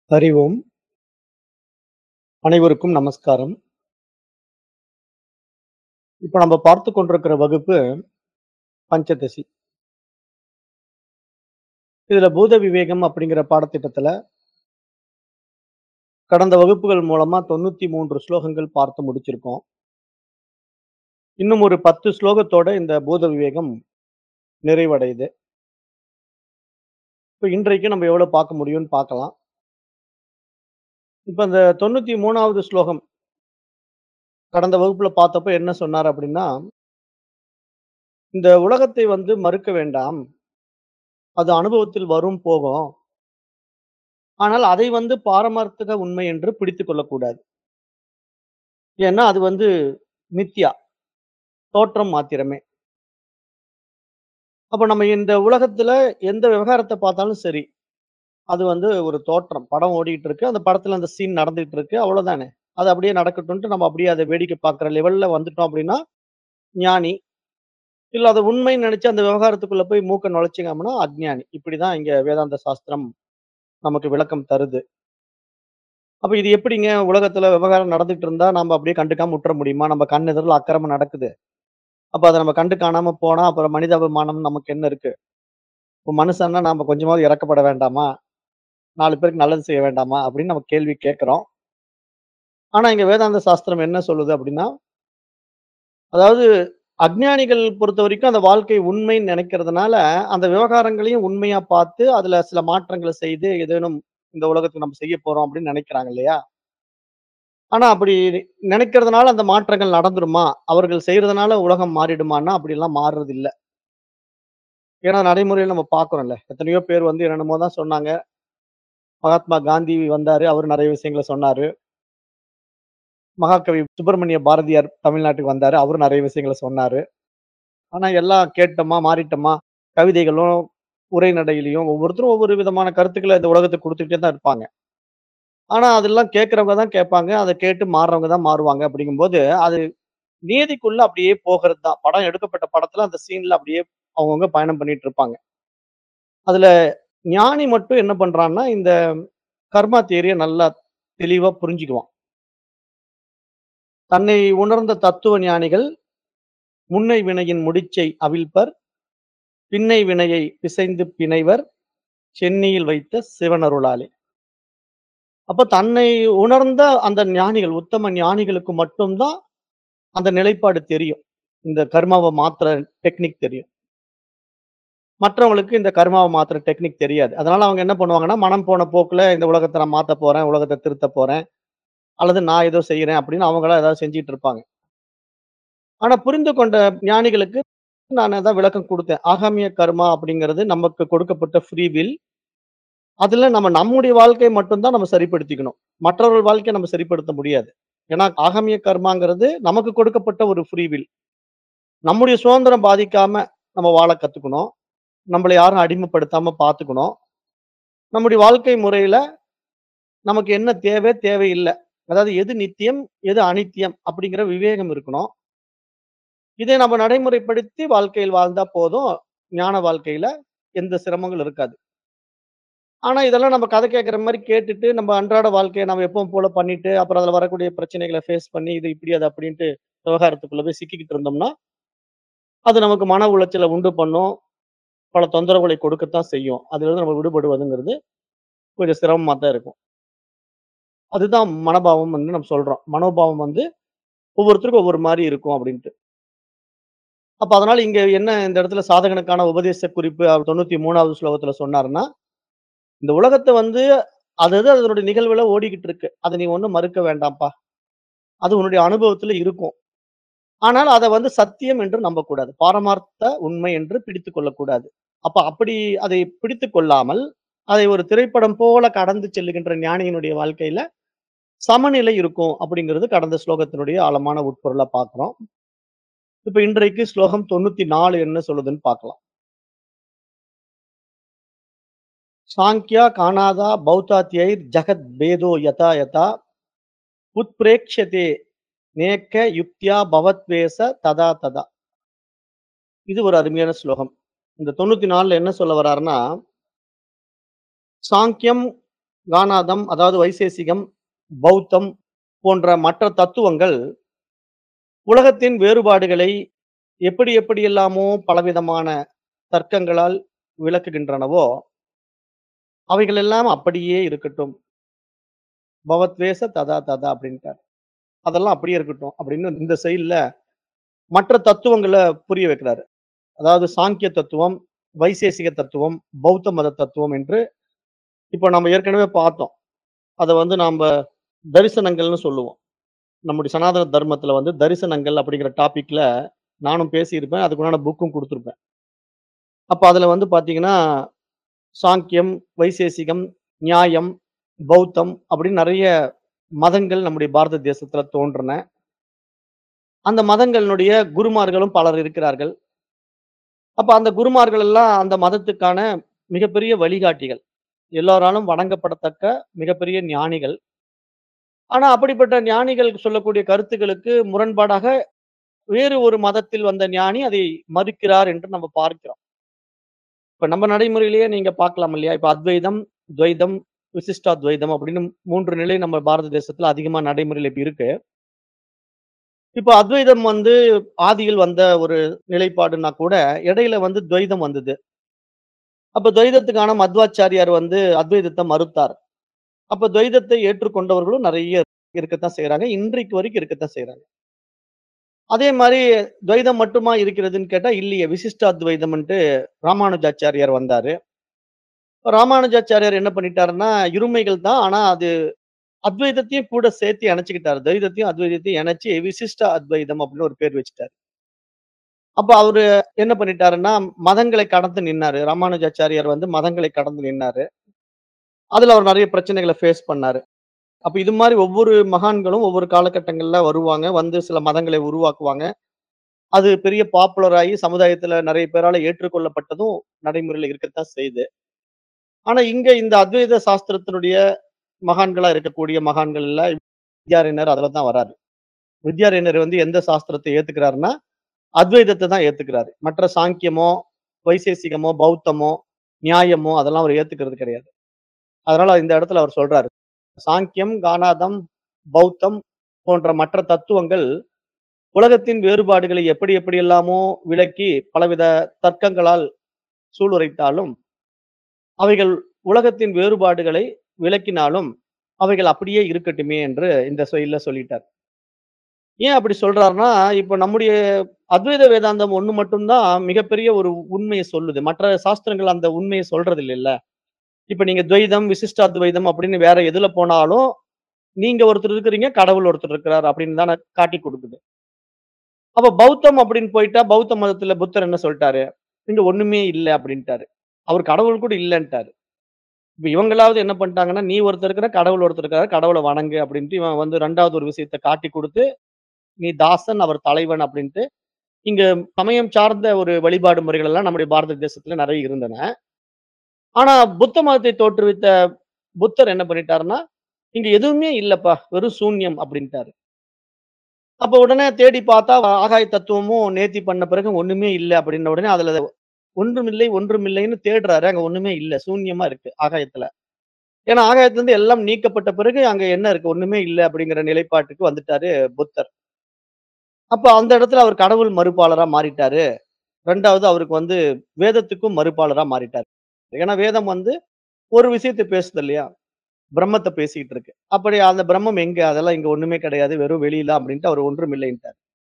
ஹரி ஓம். அனைவருக்கும் நமஸ்காரம். இப்ப நம்ம பார்த்துக் கொண்டிருக்கிற வகுப்பு பஞ்சதசி. இதுல பூத விவேகம் அப்படிங்கிற பாடத்திட்டத்துல கடந்த வகுப்புகள் மூலமா 93 ஸ்லோகங்கள் பார்த்து முடிச்சிருக்கோம். இன்னும் ஒரு 10 ஸ்லோகத்தோட இந்த பூத விவேகம் நிறைவடையுது. இப்ப இன்றைக்கு நம்ம எவ்வளவு பார்க்க முடியும்னு பார்க்கலாம். இப்ப இந்த 93வது ஸ்லோகம் கடந்த வகுப்புல பார்த்தப்ப என்ன சொன்னார் அப்படின்னா, இந்த உலகத்தை மறுக்க வேண்டாம். அது அனுபவத்தில் வரும் போகும். ஆனால் அதை பாரமார்த்திக உண்மை என்று பிடித்துக் கொள்ளக்கூடாது. ஏன்னா அது மித்யா. தோற்றம் மாத்திரமே. அப்ப நம்ம இந்த உலகத்துல எந்த விவகாரத்த பார்த்தாலும் சரி, அது ஒரு தோற்றம். படம் ஓடிட்டு இருக்கு. அந்த படத்துல அந்த சீன் நடந்துட்டு இருக்கு. அவ்வளவுதானே. அது அப்படியே நடக்கட்டும்ன்ட்டு நம்ம அப்படியே அத வேடிக்கை பார்க்கிற லெவல்ல வந்துட்டோம் அப்படின்னா, ஞானி. இல்ல அத உண்மைன்னு நெனச்சு அந்த விவகாரத்துக்குள்ள போய் மூக்க நுழைச்சிக்காமனா அஞ்ஞானி. இப்படிதான் இங்க வேதாந்த சாஸ்திரம் நமக்கு விளக்கம் தருது. அப்ப இது எப்படிங்க உலகத்துல விவகாரம் நடந்துட்டு இருந்தா நாம அப்படியே கண்டுக்காம உட்டுற முடியுமா? நம்ம கண் எதிர்ல அக்கிரமம் நடக்குது. அப்ப அத நம்ம கண்டு காணாம போனா, அப்புறம் மனிதாபிமானம் நமக்கு என்ன இருக்கு? இப்ப மனுஷன்னா நாம கொஞ்சமாவது இரக்கப்பட வேண்டாமா? 4 பேருக்கு நல்லது செய்ய வேண்டாமா? அப்படின்னு நம்ம கேள்வி கேட்கிறோம். ஆனா இங்க வேதாந்த சாஸ்திரம் என்ன சொல்லுது அப்படின்னா, அதாவது அஞ்ஞானிகள் பொறுத்தவரைக்கும் அந்த வாழ்க்கை உண்மைன்னு நினைக்கிறதுனால, அந்த விவகாரங்களையும் உண்மையா பார்த்து, அதுல சில மாற்றங்கள செய்து ஏதேனும் இந்த உலகத்துக்கு நம்ம செய்ய போறோம் அப்படின்னு நினைக்கிறாங்க இல்லையா? ஆனா அப்படி நினைக்கிறதுனால அந்த மாற்றங்கள் நடந்துருமா? அவர்கள் செய்றதுனால உலகம் மாறிடுமான்னா, அப்படிலாம் மாறுறது இல்ல. ஏன்னா நடைமுறையில நம்ம பார்க்கிறோம்ல. எத்தனையோ பேர் என்னென்னமோ தான் சொன்னாங்க. மகாத்மா காந்தி வந்தாரு. அவரு நெறைய விஷயங்கள சொன்னாரு. மகாகவி சுப்பிரமணிய பாரதியார் தமிழ்நாட்டுக்கு வந்தாரு. அவரும் நெறைய விஷயங்கள சொன்னாரு. ஆனா எல்லாம் கேட்டோமா, மாறிட்டோமா, கவிதைகளும், உரைநடையிலயும் ஒவ்வொருத்தரும் ஒவ்வொரு விதமான கருத்துக்கள இந்த உலகத்துக்கு குடுத்துக்கிட்டே தான் இருப்பாங்க. ஆனா அதெல்லாம் கேட்கிறவங்க தான் கேட்பாங்க. அத கேட்டு மாறுறவங்க தான் மாறுவாங்க. அப்படிங்கும்போது, அது நீதிக்குள்ள அப்படியே போகிறது தான். படம் எடுக்கப்பட்ட படத்துல அந்த சீன்ல அப்படியே அவங்கவங்க பயணம் பண்ணிட்டு இருப்பாங்க. அதுல ஞானி மட்டும் என்ன பண்றான்னா, இந்த கர்மா தியரிய நல்லா தெளிவா புரிஞ்சுக்குவான். தன்னை உணர்ந்த தத்துவ ஞானிகள் முன்னை வினையின் முடிச்சை அவிழ்ப்பர், பின்னை வினையை பிசைந்து பிணைவர், சென்னியில் வைத்த சிவனருளாலே. அப்ப தன்னை உணர்ந்த அந்த ஞானிகள், உத்தம ஞானிகளுக்கு மட்டும் தான் அந்த நிலைப்பாடு தெரியும். இந்த கர்மாவ மாத்துற டெக்னிக் தெரியும். மற்றவங்களுக்கு இந்த கர்மாவ மாத்துற டெக்னிக் தெரியாது. அதனால அவங்க என்ன பண்ணுவாங்கன்னா, மனம் போன போக்குல இந்த உலகத்த நான் மாத்தப் போறேன், உலகத்த திருத்தப் போறேன், அல்லது நான் ஏதோ செய்றேன் அப்படின்னு அவங்களா ஏதாவது செஞ்சுட்டு இருப்பாங்க. ஆனா புரிந்து கொண்ட ஞானிகளுக்கு நான் அதான் விளக்கம் குடுத்தேன். ஆகாமிய கர்மா அப்படிங்கிறது நமக்கு கொடுக்கப்பட்ட ஃப்ரீ வில். அதுல நம்முடைய வாழ்க்கைய மட்டும் தான் நம்ம சரிப்படுத்திக்கணும். மற்றவர்கள் வாழ்க்கைய நம்ம சரிப்படுத்த முடியாது. ஏன்னா, ஆகமிய கர்மாங்கிறது நமக்கு கொடுக்கப்பட்ட ஒரு ஃப்ரீ வில். நம்முடைய சுதந்திரம் பாதிக்காம நம்ம வாழ கத்துக்கணும். நம்மள யாரும் அடிமைப்படுத்தாம பார்த்துக்கணும். நம்முடைய வாழ்க்கை முறையில நமக்கு என்ன தேவை, தேவையில்ல. அதாவது எது நித்தியம், எது அனித்தியம் அப்படிங்கிற விவேகம் இருக்கணும். இதை நம்ம நடைமுறைப்படுத்தி வாழ்க்கையில் வாழ்ந்தா போதும். ஞான வாழ்க்கையில எந்த சிரமங்களும் இருக்காது. ஆனா, இதெல்லாம் நம்ம கதை கேட்கிற மாரி கேட்டுட்டு, நம்ம அன்றாட வாழ்க்கைய நம்ம எப்பவும் போல பண்ணிட்டு, அப்புறம் அதுல வரக்கூடிய பிரச்சனைகள ஃபேஸ் பண்ணி, இது இப்படி, அது அப்படின்ட்டு விவகாரத்துக்குள்ள போய் சிக்கிக்கிட்டு இருந்தோம்னா, அது நமக்கு மன உளைச்சல உண்டு பண்ணும். பல தொந்தரவுகளை கொடுக்கத்தான் செய்யும். அதிலிருந்து நம்ம விடுபடுவதுங்கிறது கொஞ்சம் சிரமமா தான் இருக்கும். அதுதான் மனபாவம் நம்ம சொல்றோம். மனோபாவம் ஒவ்வொருத்தருக்கும் ஒவ்வொரு மாரி இருக்கும் அப்படின்ட்டு. அப்ப அதனால இங்க என்ன இந்த இடத்துல சாதகனுக்கான உபதேச குறிப்பு அவர் 93வது ஸ்லோகத்துல சொன்னாருன்னா, இந்த உலகத்த அது அது அதனுடைய நிகழ்வுல ஓடிக்கிட்டு இருக்கு. அத நீ ஒண்ணும் மறுக்க வேண்டாம்ப்பா. அது உன்னுடைய அனுபவத்துல இருக்கும். ஆனால் அத சத்தியம் என்று நம்பக்கூடாது. பாரமார்த்த உண்மை என்று பிடித்துக் கொள்ளக்கூடாது. அப்ப அப்படி அதை பிடித்துக் கொள்ளாமல், அதை ஒரு திரைப்படம் போல கடந்து செல்லுகின்ற ஞானியினுடைய வாழ்க்கையில சமநிலை இருக்கும் அப்படிங்கிறது கடந்த ஸ்லோகத்தினுடைய ஆழமான உட்பொருளா பார்க்கிறோம். இப்ப இன்றைக்கு ஸ்லோகம் 94 என்ன சொல்லுதுன்னு பார்க்கலாம். சாங்கியா காணாதா பௌத்தாத்யைர் ஜகத் பேதோ யதா யதா உத்பிரேக்ஷ்யதே நேக்க யுக்த்யா பவத்வேஷ ததா ததா. இது ஒரு அருமையான ஸ்லோகம். இந்த 94ல என்ன சொல்ல வர்றாருன்னா, சாங்கியம் கானாதம் அதாவது வைசேசிகம், பௌத்தம் போன்ற மற்ற தத்துவங்கள் உலகத்தின் வேறுபாடுகளை எப்படி எப்படியெல்லாமோ பலவிதமான தர்க்கங்களால் விளக்குகின்றனவோ, அவைகள் எல்லாம் அப்படியே இருக்கட்டும். பவத்வேஷ ததா ததா அப்படின்ட்டார். அதெல்லாம் அப்படியே இருக்கட்டும் அப்படின்னு இந்த செயல்ல மற்ற தத்துவங்கள புரிய வைக்கிறாரு. அதாவது சாங்கிய தத்துவம், வைசேசிக தத்துவம், பௌத்த மத தத்துவம் என்று இப்ப நம்ம ஏற்கனவே பார்த்தோம். அத வந்து நாம்ப தரிசனங்கள்னு சொல்லுவோம். நம்முடைய சனாதன தர்மத்துல வந்து தரிசனங்கள் அப்படிங்கிற டாபிக்ல நானும் பேசியிருப்பேன். அதுக்குண்டான புக்கும் குடுத்திருப்பேன். அப்ப அதுல வந்து பார்த்தீங்கன்னா, சாங்கியம், வைசேசிகம், நியாயம், பௌத்தம் அப்படின்னு நெறைய மதங்கள் நம்முடைய பாரத தேசத்துல தோன்றன. அந்த மதங்களினுடைய குருமார்களும் பலர் இருக்கிறார்கள். அப்ப அந்த குருமார்கள் எல்லாம் அந்த மதத்துக்கான மிகப்பெரிய வழிகாட்டிகள். எல்லோராலும் வணங்கப்படத்தக்க மிகப்பெரிய ஞானிகள். ஆனா அப்படிப்பட்ட ஞானிகள் சொல்லக்கூடிய கருத்துக்களுக்கு முரண்பாடாக வேறு ஒரு மதத்தில் வந்த ஞானி அதை மறுக்கிறார் என்று நம்ம பார்க்கிறோம். இப்ப நம்ம நடைமுறையிலேயே நீங்க பார்க்கலாம் இல்லையா? இப்ப அத்வைதம், துவைதம், விசிஷ்டாத்வைதம் அப்படின்னு 3 நிலை நம்ம பாரத தேசத்துல அதிகமா நடைமுறையில இப்ப இருக்கு. இப்ப அத்வைதம் வந்து ஆதியில் வந்த ஒரு நிலைப்பாடுன்னா கூட, இடையில வந்து துவைதம் வந்தது. அப்ப துவைதத்துக்கான மத்வாச்சாரியார் வந்து அத்வைதத்த மறுத்தார். அப்ப துவைதத்தை ஏற்றுக்கொண்டவர்களும் நெறைய இருக்கத்தான் செய்றாங்க. இன்றைக்கு வரைக்கும் இருக்கத்தான் செய்றாங்க. அதே மாரி துவைதம் மட்டுமா இருக்கிறதுன்னு கேட்டா, இல்லையே. விசிஷ்டாத்வைதம்ன்ட்டு ராமானுஜாச்சாரியார் வந்தாரு. ராமானுஜாச்சாரியார் என்ன பண்ணிட்டாருன்னா, இருமைகள் தான். ஆனா அது அத்வைதத்தையும் கூட சேர்த்து இணைச்சுக்கிட்டாரு. துவைதத்தையும், அத்வைதத்தையும் இணைச்சு விசிஷ்ட அத்வைதம் அப்படின்னு ஒரு பேர் வச்சுட்டாரு. அப்ப அவரு என்ன பண்ணிட்டாருன்னா, மதங்களை கடந்து நின்னாரு. ராமானுஜாச்சாரியார் வந்து மதங்களை கடந்து நின்னாரு. அதுல அவர் நெறைய பிரச்சனைகள ஃபேஸ் பண்ணாரு. அப்ப இது மாரி ஒவ்வொரு மகான்களும் ஒவ்வொரு காலகட்டங்கள்ல வருவாங்க. வந்து சில மதங்களை உருவாக்குவாங்க. அது பெரிய பாப்புலர் ஆயி சமுதாயத்துல நெறைய பேரால ஏற்றுக்கொள்ளப்பட்டதும் நடைமுறையில இருக்கத்தான் செய்யுது. ஆனா இங்க இந்த அத்வைத சாஸ்திரத்தினுடைய மகான்களா இருக்கக்கூடிய மகான்கள்ல வித்யாரண்யர் அதுல தான் வராரு. வித்யாரண்யர் வந்து எந்த சாஸ்திரத்தை ஏத்துக்கிறாருன்னா, அத்வைதத்த தான் ஏத்துக்கிறாரு. மற்ற சாங்கியமோ, வைசேசிகமோ, பௌத்தமோ, நியாயமோ அதெல்லாம் அவர் ஏத்துக்கிறது கிடையாது. அதனால இந்த இடத்துல அவர் சொல்றாரு. சாங்கியம், கானாதம், பௌத்தம் போன்ற மற்ற தத்துவங்கள் உலகத்தின் வேறுபாடுகளை எப்படி எப்படியெல்லாமோ விளக்கி பலவித தர்க்கங்களால் சூளுரைத்தாலும், அவைகள் உலகத்தின் வேறுபாடுகளை விளக்கினாலும், அவைகள் அப்படியே இருக்கட்டுமே என்று இந்த சொல்ல சொல்லிட்டார். ஏன் அப்படி சொல்றார்ன்னா, இப்ப நம்முடைய அத்வைத வேதாந்தம் ஒண்ணு மட்டும் தான் மிகப்பெரிய ஒரு உண்மைய சொல்லுது. மற்ற சாஸ்திரங்கள் அந்த உண்மைய சொல்றது இல்லல்ல. இப்ப நீங்க துவைதம், விசிஷ்டாத்வைதம் அப்படின்னு வேற எதுல போனாலும், நீங்க ஒருத்தர் இருக்கிறீங்க, கடவுள் ஒருத்தர் இருக்கிறார் அப்படின்னு தானே காட்டிக் குடுக்குது. அப்ப பௌத்தம் அப்படின்னு போயிட்டா, பௌத்த மதத்துல புத்தர் என்ன சொல்ட்டாரு? இங்க ஒண்ணுமே இல்ல அப்படின்ட்டாரு. அவர் கடவுள் கூட இல்லன்ட்டாரு. இப்ப இவங்களாவது என்ன பண்ணிட்டாங்கன்னா, நீ ஒருத்தர் இருக்கிற, கடவுள் ஒருத்தர் இருக்காரு, கடவுள வணங்கு அப்படின்ட்டு இவன் வந்து 2வது ஒரு விஷயத்த காட்டிக் குடுத்து, நீ தாசன், அவர் தலைவன் அப்படின்ட்டு, இங்க சமயம் சார்ந்த ஒரு வழிபாடு முறைகள் எல்லாம் நம்முடைய பாரத தேசத்துல நெறைய இருந்தன. ஆனா புத்த மதத்தை தோற்றுவித்த புத்தர் என்ன பண்ணிட்டாருன்னா, இங்க எதுவுமே இல்லப்பா, வெறும் சூன்யம் அப்படின்ட்டாரு. அப்ப உடனே தேடி பார்த்தா ஆகாய தத்துவமும் நேர்த்தி பண்ண பிறகு ஒண்ணுமே இல்ல அப்படின்ன உடனே அதுல ஒன்றுமில்லை, ஒன்றுமில்லைன்னு தேடுறாரு. அங்க ஒண்ணுமே இல்ல. சூன்யமா இருக்கு ஆகாயத்துல. ஏன்னா ஆகாயத்திலிருந்து எல்லாம் நீக்கப்பட்ட பிறகு அங்க என்ன இருக்கு? ஒண்ணுமே இல்ல அப்படிங்கிற நிலைப்பாட்டுக்கு வந்துட்டாரு புத்தர். அப்ப அந்த இடத்துல அவர் கடவுள் மறுப்பாளரா மாறிட்டாரு. 2வது அவருக்கு வந்து வேதத்துக்கும் மறுப்பாளரா மாறிட்டாரு. ஏன்னா வேதம் வந்து ஒரு விஷயத்த பேசுது இல்லையா? பிரம்மத்த பேசிட்டு இருக்கு. அப்படி அந்த பிரம்மம் எங்க? அதெல்லாம் இங்க ஒண்ணுமே கிடையாது. வெறும் வெளியில அப்படின்ட்டு அவர் ஒன்றுமில்லைன்ட்டார்.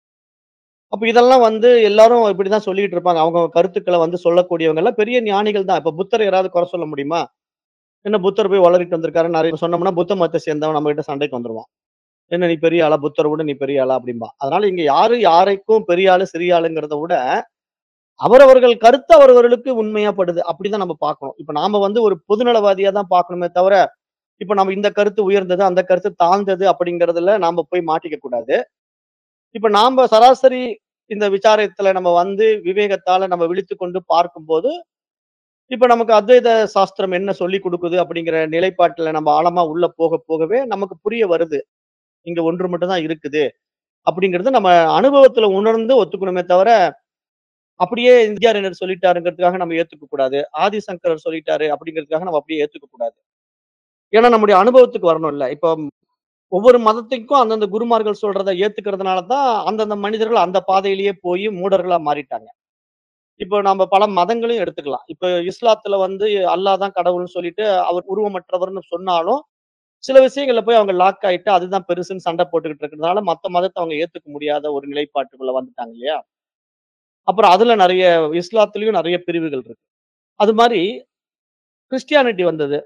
அப்ப இதெல்லாம் வந்து எல்லாரும் இப்படிதான் சொல்லிட்டு இருப்பாங்க. அவங்க கருத்துக்கள வந்து சொல்லக்கூடியவங்க எல்லாம் பெரிய ஞானிகள் தான். இப்ப புத்தர யாராவது குறை சொல்ல முடியுமா? என்ன புத்தர் போய் உளறிட்டு வந்திருக்காருன்னு நெறைய சொன்னோம்னா, புத்த மதத்த சேர்ந்தவன் நம்மகிட்ட சண்டைக்கு வந்துருவான். என்ன நீ பெரிய ஆளா? புத்தர விட நீ பெரிய ஆளா? அப்படிம்பான். அதனால இங்க யாரு யாரைக்கும் பெரிய ஆளு, சிறிய ஆளுங்கிறத விட, அவரவர்கள் கருத்து அவரவர்களுக்கு உண்மையா படுது. அப்படிதான் நம்ம பார்க்கணும். இப்ப நாம வந்து ஒரு பொதுநலவாதியா தான் பார்க்கணுமே தவிர, இப்ப நம்ம இந்த கருத்து உயர்ந்தது, அந்த கருத்து தாழ்ந்தது அப்படிங்கிறதுல நாம போய் மாட்டிக்க கூடாது. இப்ப நாம சராசரி இந்த விசாரத்துல நம்ம வந்து விவேகத்தால நம்ம விழித்துக்கொண்டு பார்க்கும்போது, இப்ப நமக்கு அத்வைத சாஸ்திரம் என்ன சொல்லிக் குடுக்குது அப்படிங்கிற நிலைப்பாட்டுல நம்ம ஆழமா உள்ள போக போகவே நமக்கு புரிய வருது. இங்க ஒன்று மட்டும் தான் இருக்குது. அப்படிங்கிறது நம்ம அனுபவத்துல உணர்ந்து ஒத்துக்கணுமே தவிர, அப்படியே இந்தியாரினர் சொல்லிட்டாருங்கிறதுக்காக நம்ம ஏத்துக்க கூடாது. ஆதிசங்கரர் சொல்லிட்டாரு அப்படிங்கிறதுக்காக நம்ம அப்படியே ஏத்துக்க கூடாது. ஏன்னா நம்முடைய அனுபவத்துக்கு வரணும்ல. இப்போ ஒவ்வொரு மதத்துக்கும் அந்தந்த குருமார்கள் சொல்றத ஏத்துக்கிறதுனால தான் அந்தந்த மனிதர்கள் அந்த பாதையிலேயே போய் மூடர்களா மாறிட்டாங்க. இப்போ நம்ம பல மதங்களையும் எடுத்துக்கலாம். இப்ப இஸ்லாத்துல வந்து அல்லாஹ் தான் கடவுள்ன்னு சொல்லிட்டு அவர் உருவமற்றவர்ன்னு சொன்னாலும், சில விஷயங்கள்ல போய் அவங்க லாக் ஆயிட்டு அதுதான் பெருசுன்னு சண்டை போட்டுக்கிட்டு இருக்கிறதுனால, மத்த மதத்த அவங்க ஏத்துக்க முடியாத ஒரு நிலைப்பாட்டுக்குள்ள வந்துட்டாங்க இல்லையா? அப்புறம் அதுல நெறைய இஸ்லாத்திலயும் நெறைய பிரிவுகள் இருக்கு. அது மாரி கிறிஸ்டியானிட்டி வந்தது.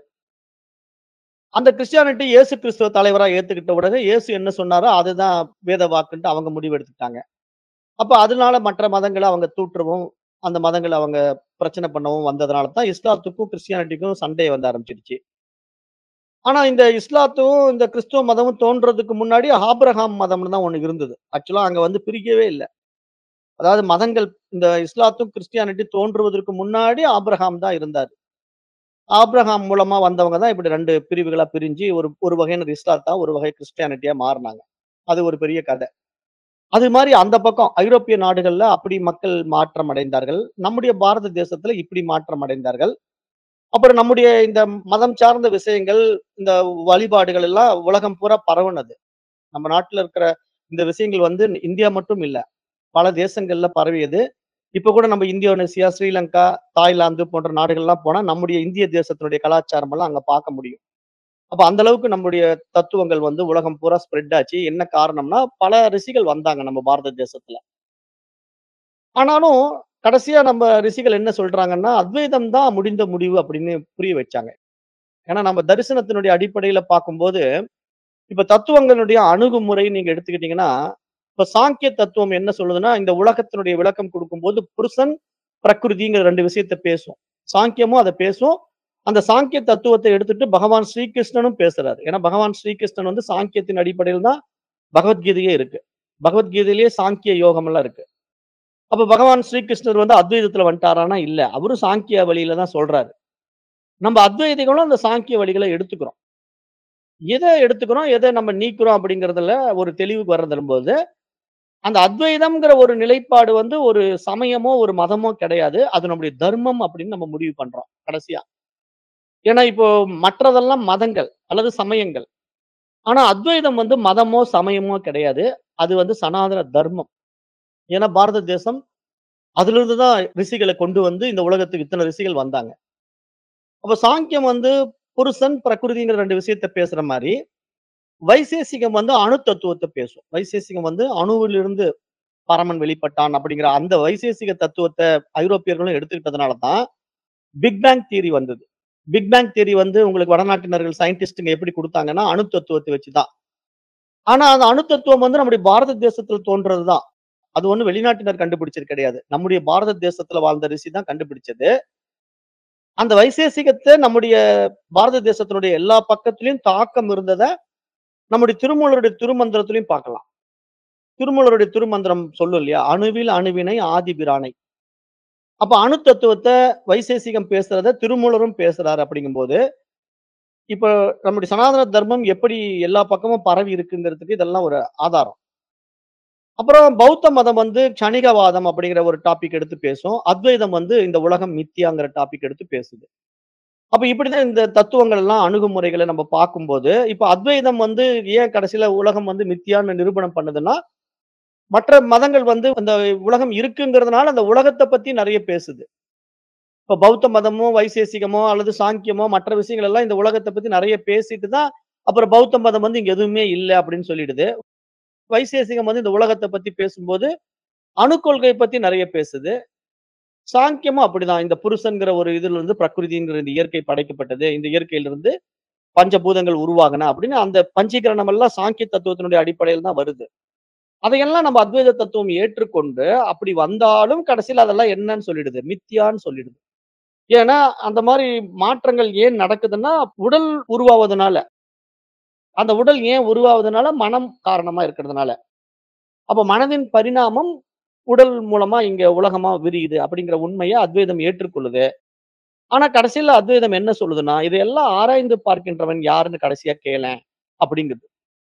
அந்த கிறிஸ்டியானிட்டி இயேசு கிறிஸ்துவ தலைவரா ஏத்துக்கிட்ட உடனே இயேசு என்ன சொன்னாரோ அதுதான் வேத வாக்குன்ட்டு அவங்க முடிவெடுத்துட்டாங்க. அப்ப அதனால மற்ற மதங்கள அவங்க தூற்றவும், அந்த மதங்கள அவங்க பிரச்சனை பண்ணவும் வந்ததுனால தான் இஸ்லாத்துக்கும், கிறிஸ்டியானிட்டிக்கும் சண்டை வந்து ஆரம்பிச்சுடுச்சு. ஆனா இந்த இஸ்லாத்தும், இந்த கிறிஸ்துவ மதமும் தோன்றதுக்கு முன்னாடி ஆபிரகாம் மதம்னு தான் ஒண்ணு இருந்தது. ஆக்சுவலா அங்க வந்து பிரிக்கவே இல்ல. அதாவது மதங்கள் இந்த இஸ்லாத்தும், கிறிஸ்டியானிட்டி தோன்றுவதற்கு முன்னாடி ஆபிரகாம் தான் இருந்தாரு. ஆபிரகாம் மூலமா வந்தவங்க தான் இப்படி 2 பிரிவுகளா பிரிஞ்சு ஒரு ஒரு வகையினர் இஸ்லாத்தா, ஒரு வகை கிறிஸ்டியானிட்டியா மாறுனாங்க. அது ஒரு பெரிய கதை. அது மாரி அந்த பக்கம் ஐரோப்பிய நாடுகள்ல அப்படி மக்கள் மாற்றம் அடைந்தார்கள். நம்முடைய பாரத தேசத்துல இப்படி மாற்றம் அடைந்தார்கள். அப்புறம் நம்முடைய இந்த மதம் சார்ந்த விஷயங்கள், இந்த வழிபாடுகள் எல்லாம் உலகம் பூரா பரவுனது. நம்ம நாட்டுல இருக்கிற இந்த விஷயங்கள் வந்து இந்தியா மட்டும் இல்ல. பல தேசங்கள்ல பரவியது. இப்ப கூட நம்ம இந்தோனேசியா, ஸ்ரீலங்கா, தாய்லாந்து போன்ற நாடுகள்லாம் போனா நம்முடைய இந்திய தேசத்தினுடைய கலாச்சாரம் எல்லாம் அங்க பார்க்க முடியும். அப்ப அந்த அளவுக்கு நம்முடைய தத்துவங்கள் வந்து உலகம் பூரா ஸ்ப்ரெட் ஆச்சு. என்ன காரணம்னா, பல ரிஷிகள் வந்தாங்க நம்ம பாரத தேசத்துல. ஆனாலும் கடைசியா நம்ம ரிஷிகள் என்ன சொல்றாங்கன்னா, அத்வைதம் தான் முடிந்த முடிவு அப்படின்னு புரிய வச்சாங்க. ஏன்னா நம்ம தரிசனத்தினுடைய அடிப்படையில பார்க்கும்போது, இப்ப தத்துவங்களுடைய அணுகுமுறை நீங்க எடுத்துக்கிட்டீங்கன்னா, இப்ப சாங்கிய தத்துவம் என்ன சொல்லுதுன்னா, இந்த உலகத்தினுடைய விளக்கம் குடுக்கும்போது புருஷன், பிரகிருதிங்கிற 2 விஷயத்த பேசும். சாங்கியமும் அத பேசும். அந்த சாங்கிய தத்துவத்த எடுத்துட்டு பகவான் ஸ்ரீகிருஷ்ணனும் பேசுறாரு. ஏன்னா பகவான் ஸ்ரீகிருஷ்ணன் வந்து சாங்கியத்தின் அடிப்படையில் தான் பகவத்கீதையே இருக்கு. பகவத்கீதையிலேயே சாங்கிய யோகம்லாம் இருக்கு. அப்ப பகவான் ஸ்ரீகிருஷ்ணர் வந்து அத்வைதத்துல வந்துட்டாரான்னா இல்ல. அவரும் சாங்கிய வழியில தான் சொல்றாரு. நம்ம அத்வைதிகளும் அந்த சாங்கிய வழிகள எடுத்துக்கிறோம். எத எடுத்துக்கிறோம், எத நம்ம நீக்குறோம் அப்படிங்கிறதுல ஒரு தெளிவுக்கு வரும்போது, அந்த அத்வைதம்ங்கிற ஒரு நிலைப்பாடு வந்து ஒரு சமயமோ, ஒரு மதமோ கிடையாது. அது நம்முடைய தர்மம் அப்படின்னு நம்ம முடிவு பண்றோம் கடைசியா. ஏன்னா இப்போ மற்றதெல்லாம் மதங்கள் அல்லது சமயங்கள். ஆனா அத்வைதம் வந்து மதமோ, சமயமோ கிடையாது. அது வந்து சனாதன தர்மம். ஏன்னா பாரத தேசம் அதிலிருந்து தான் ரிஷிகள கொண்டு வந்து இந்த உலகத்துக்கு இத்தன ரிஷிகள் வந்தாங்க. அப்ப சாங்கியம் வந்து புருஷன், பிரகிருதிங்கிற 2 விஷயத்த பேசுற மாரி, வைசேசிகம் வந்து அணு தத்துவத்த பேசும். வைசேசிகம் வந்து அணுவிலிருந்து பரமன் வெளிப்பட்டான் அப்படிங்கிற அந்த வைசேசிக தத்துவத்த ஐரோப்பியர்களும் எடுத்துக்கிட்டதுனால தான், பிக் பேங் தியரி வந்தது. பிக் பேங் தியரி வந்து உங்களுக்கு வடநாட்டினர்கள் சயின்டிஸ்ட்ங்க எப்படி குடுத்தாங்கன்னா, அணு தத்துவத்த வச்சு தான். ஆனா அந்த அணு தத்துவம் வந்து நம்முடைய பாரத தேசத்துல தோன்றது தான். அது ஒண்ணும் வெளிநாட்டினர் கண்டுபிடிச்சது கிடையாது. நம்முடைய பாரத தேசத்துல வாழ்ந்த ரிஷி தான் கண்டுபிடிச்சது. அந்த வைசேசிகத்த நம்முடைய பாரத தேசத்தினுடைய எல்லா பக்கத்திலயும் தாக்கம் இருந்தத, நம்முடைய திருமூலருடைய திருமந்திரத்திலயும் பார்க்கலாம். திருமூலருடைய திருமந்திரம் சொல்லும் இல்லையா? "அணுவில் அணுவினை ஆதிபிரானை." அப்ப அணு தத்துவத்த வைசேசிகம் பேசுறத திருமூலரும் பேசுறாரு அப்படிங்கும்போது, இப்ப நம்முடைய சனாதன தர்மம் எப்படி எல்லா பக்கமும் பரவி இருக்குங்கிறதுக்கு இதெல்லாம் ஒரு ஆதாரம். அப்புறம் பௌத்த மதம் வந்து க்ஷணிகவாதம் அப்படிங்கிற ஒரு டாபிக் எடுத்து பேசும். அத்வைதம் வந்து இந்த உலகம் மித்யாங்கிற டாபிக் எடுத்து பேசுது. அப்ப இப்படிதான் இந்த தத்துவங்கள் எல்லாம் அணுகுமுறைகள நம்ம பார்க்கும்போது, இப்ப அத்வைதம் வந்து ஏன் கடைசியில உலகம் வந்து மித்யான்னு நிரூபணம் பண்ணுதுன்னா, மற்ற மதங்கள் வந்து அந்த உலகம் இருக்குங்கிறதுனால அந்த உலகத்த பத்தி நெறைய பேசுது. இப்ப பௌத்த மதமோ, வைசேசிகமோ அல்லது சாங்கியமோ மற்ற விஷயங்கள் எல்லாம் இந்த உலகத்த பத்தி நெறைய பேசிட்டு தான், அப்புறம் பௌத்த மதம் வந்து இங்க எதுவுமே இல்ல அப்படின்னு சொல்லிடுது. வைசேசிகம் வந்து இந்த உலகத்த பத்தி பேசும்போது, அணு கொள்கைய பத்தி நெறைய பேசுது. சாங்கியமும் அப்படிதான். இந்த புருஷன்ங்கிற ஒரு இதிலிருந்து பிரகிருதிங்கிற இந்த இயற்கை படைக்கப்பட்டது. இந்த இயற்கையிலிருந்து பஞ்சபூதங்கள் உருவாகுன அப்படின்னு அந்த பஞ்சீகரணம் எல்லாம் சாங்கிய தத்துவத்தினுடைய அடிப்படையில் தான் வருது. அதையெல்லாம் நம்ம அத்வைத தத்துவம் ஏற்றுக்கொண்டு, அப்படி வந்தாலும் கடைசியில அதெல்லாம் என்னன்னு சொல்லிடுது. மித்யான்னு சொல்லிடுது. ஏன்னா, அந்த மாரி மாற்றங்கள் ஏன் நடக்குதுன்னா, உடல் உருவாவதுனால. அந்த உடல் ஏன் உருவாவதுனால, மனம் காரணமா இருக்கிறதுனால. அப்ப மனதின் பரிணாமம் உடல் மூலமா இங்க உலகமா விரியுது அப்படிங்கிற உண்மைய அத்வைதம் ஏற்றுக்கொள்ளுது. ஆனா கடைசியில அத்வைதம் என்ன சொல்லுதுன்னா, "இதையெல்லாம் ஆராய்ந்து பார்க்கின்றவன் யாருன்னு கடைசியா கேளேன்" அப்படிங்குது.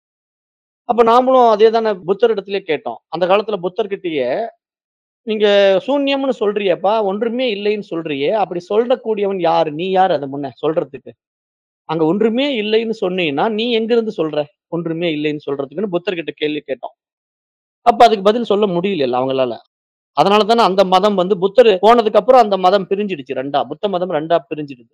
அப்ப நாமளும் அதே தானே புத்தரிடத்திலே கேட்டோம். அந்த காலத்துல புத்தர்கிட்டயே, "நீங்க சூன்யம்னு சொல்றியேப்பா, ஒன்றுமே இல்லைன்னு சொல்றியே, அப்படி சொல்லக்கூடியவன் யாரு? நீ யாரு அத முன்ன சொல்றதுக்கு?" அங்க ஒன்றுமே இல்லைன்னு சொன்னீன்னா, நீ எங்கிருந்து சொல்ற? ஒன்றுமே இல்லைன்னு சொல்றதுக்குன்னு புத்தர்கிட்ட கேள்வி கேட்டோம். அப்ப அதுக்கு பதில் சொல்ல முடியலல்ல அவங்களால. அதனால தானே அந்த மதம் வந்து புத்தர் போனதுக்கு அப்புறம் அந்த மதம் பிரிஞ்சிடுச்சு 2ஆ. புத்த மதம் 2ஆ பிரிஞ்சிடுது.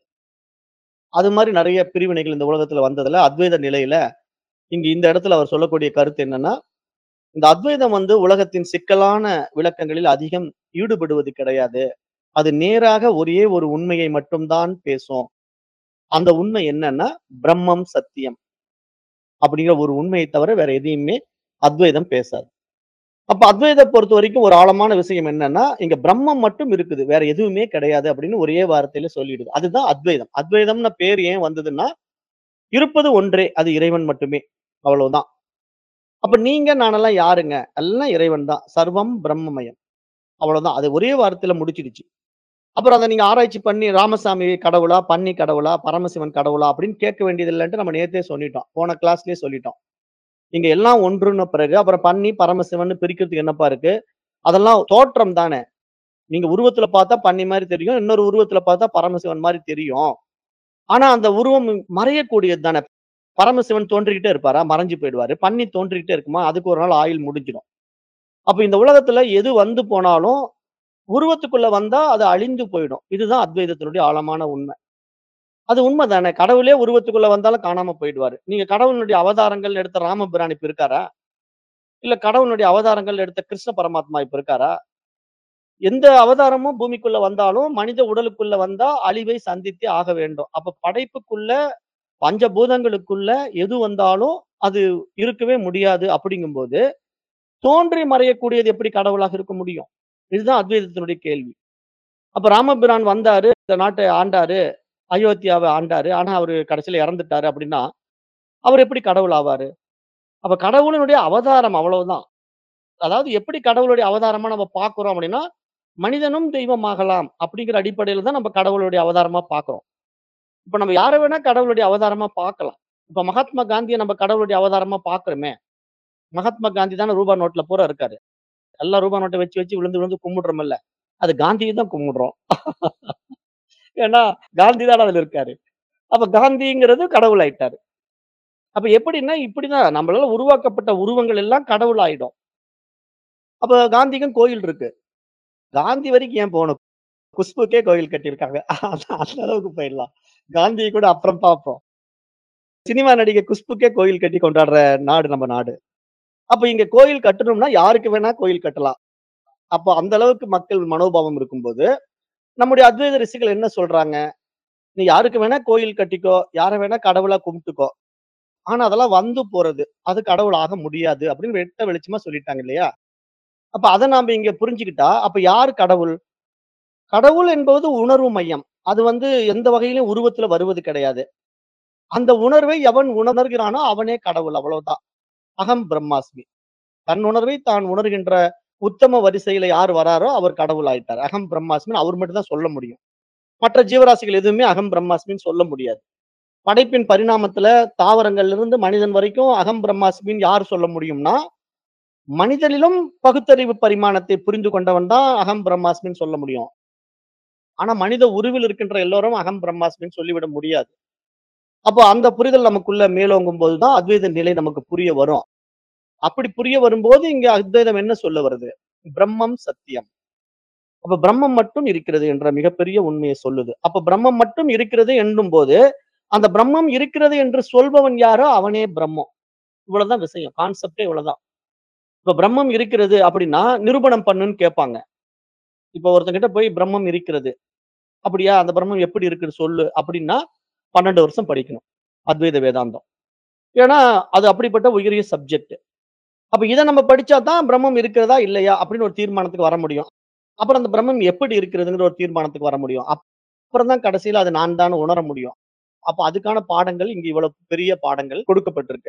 அது மாரி நெறைய பிரிவினைகள் இந்த உலகத்துல வந்ததுல, அத்வைத நிலையில இங்க இந்த இடத்துல அவர் சொல்லக்கூடிய கருத்து என்னன்னா, இந்த அத்வைதம் வந்து உலகத்தின் சிக்கலான விளக்கங்களில் அதிகம் ஈடுபடுவது கிடையாது. அது நேராக ஒரே ஒரு உண்மையை மட்டும் தான் பேசும். அந்த உண்மை என்னன்னா, பிரம்மம் சத்தியம் அப்படிங்கிற ஒரு உண்மையை தவிர வேற எதையுமே அத்வைதம் பேசாது. அப்ப அத்வைத பொறுத்தவரைக்கும் ஒரு ஆழமான விஷயம் என்னன்னா, இங்க பிரம்மம் மட்டும் இருக்குது. வேற எதுவுமே கிடையாது அப்படின்னு ஒரே வார்த்தையில சொல்லிடுது. அதுதான் அத்வைதம். அத்வைதம்னு பேர் ஏன் வந்ததுன்னா, இருப்பது ஒன்றே. அது இறைவன் மட்டுமே. அவ்வளவுதான். அப்ப நீங்க, நானெல்லாம் யாருங்க? எல்லாம் இறைவன் தான். சர்வம் பிரம்மமயம். அவ்வளவுதான். அது ஒரே வார்த்தையில முடிச்சிடுச்சு. அப்புறம் அத நீங்க ஆராய்ச்சி பண்ணி ராமசாமி கடவுளா? பன்னி கடவுளா? பரமசிவன் கடவுளா? அப்படின்னு கேட்க வேண்டியது இல்லன்ட்டு நம்ம நேத்தே சொல்லிட்டோம். போன கிளாஸ்லயே சொல்லிட்டோம். இங்க எல்லாம் ஒன்றுன்ன பிறகு, அப்புறம் பன்னி, பரமசிவன்னு பிரிக்கிறதுக்கு என்னப்பா இருக்கு? அதெல்லாம் தோற்றம் தானே. நீங்க உருவத்துல பார்த்தா பன்னி மாரி தெரியும். இன்னொரு உருவத்துல பார்த்தா பரமசிவன் மாரி தெரியும். ஆனா அந்த உருவம் மறையக்கூடியது தானே. பரமசிவன் தோன்றிக்கிட்டே இருப்பாரா? மறைஞ்சு போயிடுவாரு. பன்னி தோன்றிக்கிட்டே இருக்குமா? அதுக்கு ஒரு நாள் ஆயுள் முடிஞ்சிடும். அப்ப இந்த உலகத்துல எது வந்து போனாலும், உருவத்துக்குள்ள வந்தா அது அழிந்து போயிடும். இதுதான் அத்வைதத்தினுடைய ஆழமான உண்மை. அது உண்ம தானே. கடவுளே உருவத்துக்குள்ள வந்தாலும் காணாம போயிடுவாரு. நீங்க கடவுளினுடைய அவதாரங்கள் எடுத்த ராமபிரான் இப்ப இருக்காரா? இல்ல கடவுளுடைய அவதாரங்கள் எடுத்த கிருஷ்ண பரமாத்மா இப்ப இருக்காரா? எந்த அவதாரமும் பூமிக்குள்ள வந்தாலும், மனித உடலுக்குள்ள வந்தா அழிவை சந்தித்தே ஆக வேண்டும். அப்ப படைப்புக்குள்ள, பஞ்சபூதங்களுக்குள்ள எது வந்தாலும் அது இருக்கவே முடியாது அப்படிங்கும்போது, தோன்றி மறையக்கூடியது எப்படி கடவுளாக இருக்க முடியும்? இதுதான் அத்வைதத்தினுடைய கேள்வி. அப்ப ராமபிரான் வந்தாரு, இந்த நாட்டை ஆண்டாரு, அயோத்தியாவ ஆண்டாரு. ஆனா அவரு கடைசியில இறந்துட்டாரு அப்படின்னா, அவர் எப்படி கடவுள் ஆவாரு? அப்ப கடவுளினுடைய அவதாரம் அவ்வளவுதான். அதாவது எப்படி கடவுளுடைய அவதாரமா நம்ம பார்க்கிறோம் அப்படின்னா, மனிதனும் தெய்வமாகலாம் அப்படிங்கிற அடிப்படையில தான் நம்ம கடவுளுடைய அவதாரமா பார்க்கிறோம். இப்ப நம்ம யார வேணா கடவுளுடைய அவதாரமா பார்க்கலாம். இப்ப மகாத்மா காந்திய நம்ம கடவுளுடைய அவதாரமா பார்க்கிறோமே. மகாத்மா காந்தி தானே ரூபா நோட்ல பூரா இருக்காரு. எல்லா ரூபா நோட்ட வச்சு வச்சு விழுந்து விழுந்து கும்பிடுறோம்ல்ல. அது காந்திய தான் கும்பிடுறோம். ஏன்னா காந்தி தானே அதுல இருக்காரு. அப்ப காந்திங்கிறது கடவுள் ஆயிட்டாரு. அப்ப எப்படின்னா இப்படிதான் நம்மளால உருவாக்கப்பட்ட உருவங்கள் எல்லாம் கடவுள் ஆயிடும். அப்ப காந்திக்கும் கோயில் இருக்கு. காந்தி வரைக்கும் ஏன் போணும்? குஷ்புக்கே கோயில் கட்டியிருக்காங்க. அந்த அளவுக்கு போயிடலாம். காந்திய கூட அப்புறம் பார்ப்போம். சினிமா நடிகை குஷ்புக்கே கோயில் கட்டி கொண்டாடுற நாடு நம்ம நாடு. அப்ப இங்க கோயில் கட்டணும்னா யாருக்கு வேணா கோயில் கட்டலாம். அப்ப அந்த அளவுக்கு மக்கள் மனோபாவம் இருக்கும்போது, நம்முடைய அத்வைத ரிஷிகள் என்ன சொல்றாங்க? "நீ யாருக்கு வேணா கோயில் கட்டிக்கோ, யார வேணா கடவுளா கும்பிட்டுக்கோ. ஆனா அதெல்லாம் வந்து போறது. அது கடவுள் ஆக முடியாது." அப்படின்னு வெட்ட வெளிச்சமா சொல்லிட்டாங்க இல்லையா? அப்ப அத நாம இங்க புரிஞ்சுக்கிட்டா, அப்ப யாரு கடவுள்? கடவுள் என்பது உணர்வு மையம். அது வந்து எந்த வகையிலும் உருவத்துல வருவது கிடையாது. அந்த உணர்வை எவன் உணர்கிறானோ அவனே கடவுள் அவ்வளவுதான். அகம் பிரம்மாஸ்மி. தன் உணர்வை தான் உணர்கின்ற உத்தம வரிசையில யார் வராரோ அவர் கடவுள் ஆயிட்டார். அகம் பிரம்மாஸ்மின்னு அவர் மட்டும் தான் சொல்ல முடியும். மற்ற ஜீவராசிகள் எதுவுமே அகம் பிரம்மாஸ்மின்னு சொல்ல முடியாது. படைப்பின் பரிணாமத்துல தாவரங்கள்ல இருந்து மனிதன் வரைக்கும் அகம் பிரம்மாஸ்மின்னு யார் சொல்ல முடியும்னா, மனிதனிலும் பகுத்தறிவு பரிமாணத்தை புரிந்து கொண்டவன் தான் அகம் பிரம்மாஸ்மின்னு சொல்ல முடியும். ஆனா மனித உருவில் இருக்கின்ற எல்லோரும் அகம் பிரம்மாஸ்மின்னு சொல்லிவிட முடியாது. அப்போ அந்த புரிதல் நமக்குள்ள மேலோங்கும் போது தான் அத்வைத நிலை நமக்கு புரிய வரும். அப்படி புரிய வரும்போது இங்க அத்வைதம் என்ன சொல்ல வருது? பிரம்மம் சத்தியம். அப்ப பிரம்மம் மட்டும் இருக்கிறது என்ற மிகப்பெரிய உண்மையை சொல்லுது. அப்ப பிரம்மம் மட்டும் இருக்கிறது என்னும்போது, அந்த பிரம்மம் இருக்கிறது என்று சொல்பவன் யாரோ அவனே பிரம்மம். இவ்வளவுதான் விஷயம். கான்செப்டே இவ்வளவுதான். இப்ப பிரம்மம் இருக்கிறது அப்படின்னா, நிரூபணம் பண்ணுன்னு கேட்பாங்க. இப்ப ஒருத்தன்கிட்ட போய் பிரம்மம் இருக்கிறது. அப்படியா? அந்த பிரம்மம் எப்படி இருக்குது சொல்லு அப்படின்னா, 12 வருஷம் படிக்கணும். அத்வைத வேதாந்தம். ஏன்னா, அது அப்படிப்பட்ட உயரிய சப்ஜெக்ட். அப்ப இத நம்ம படிச்சா தான் பிரம்மம் இருக்கிறதா? இல்லையா? அப்படின்னு ஒரு தீர்மானத்துக்கு வர முடியும். அப்புறம் அந்த பிரம்மம் எப்படி இருக்கிறதுங்கிற ஒரு தீர்மானத்துக்கு வர முடியும். அப்புறம் தான் கடைசியில அது நான் தான்னு உணர முடியும். அப்ப அதுக்கான பாடங்கள் இங்க இவ்வளவு பெரிய பாடங்கள் கொடுக்கப்பட்டிருக்கு.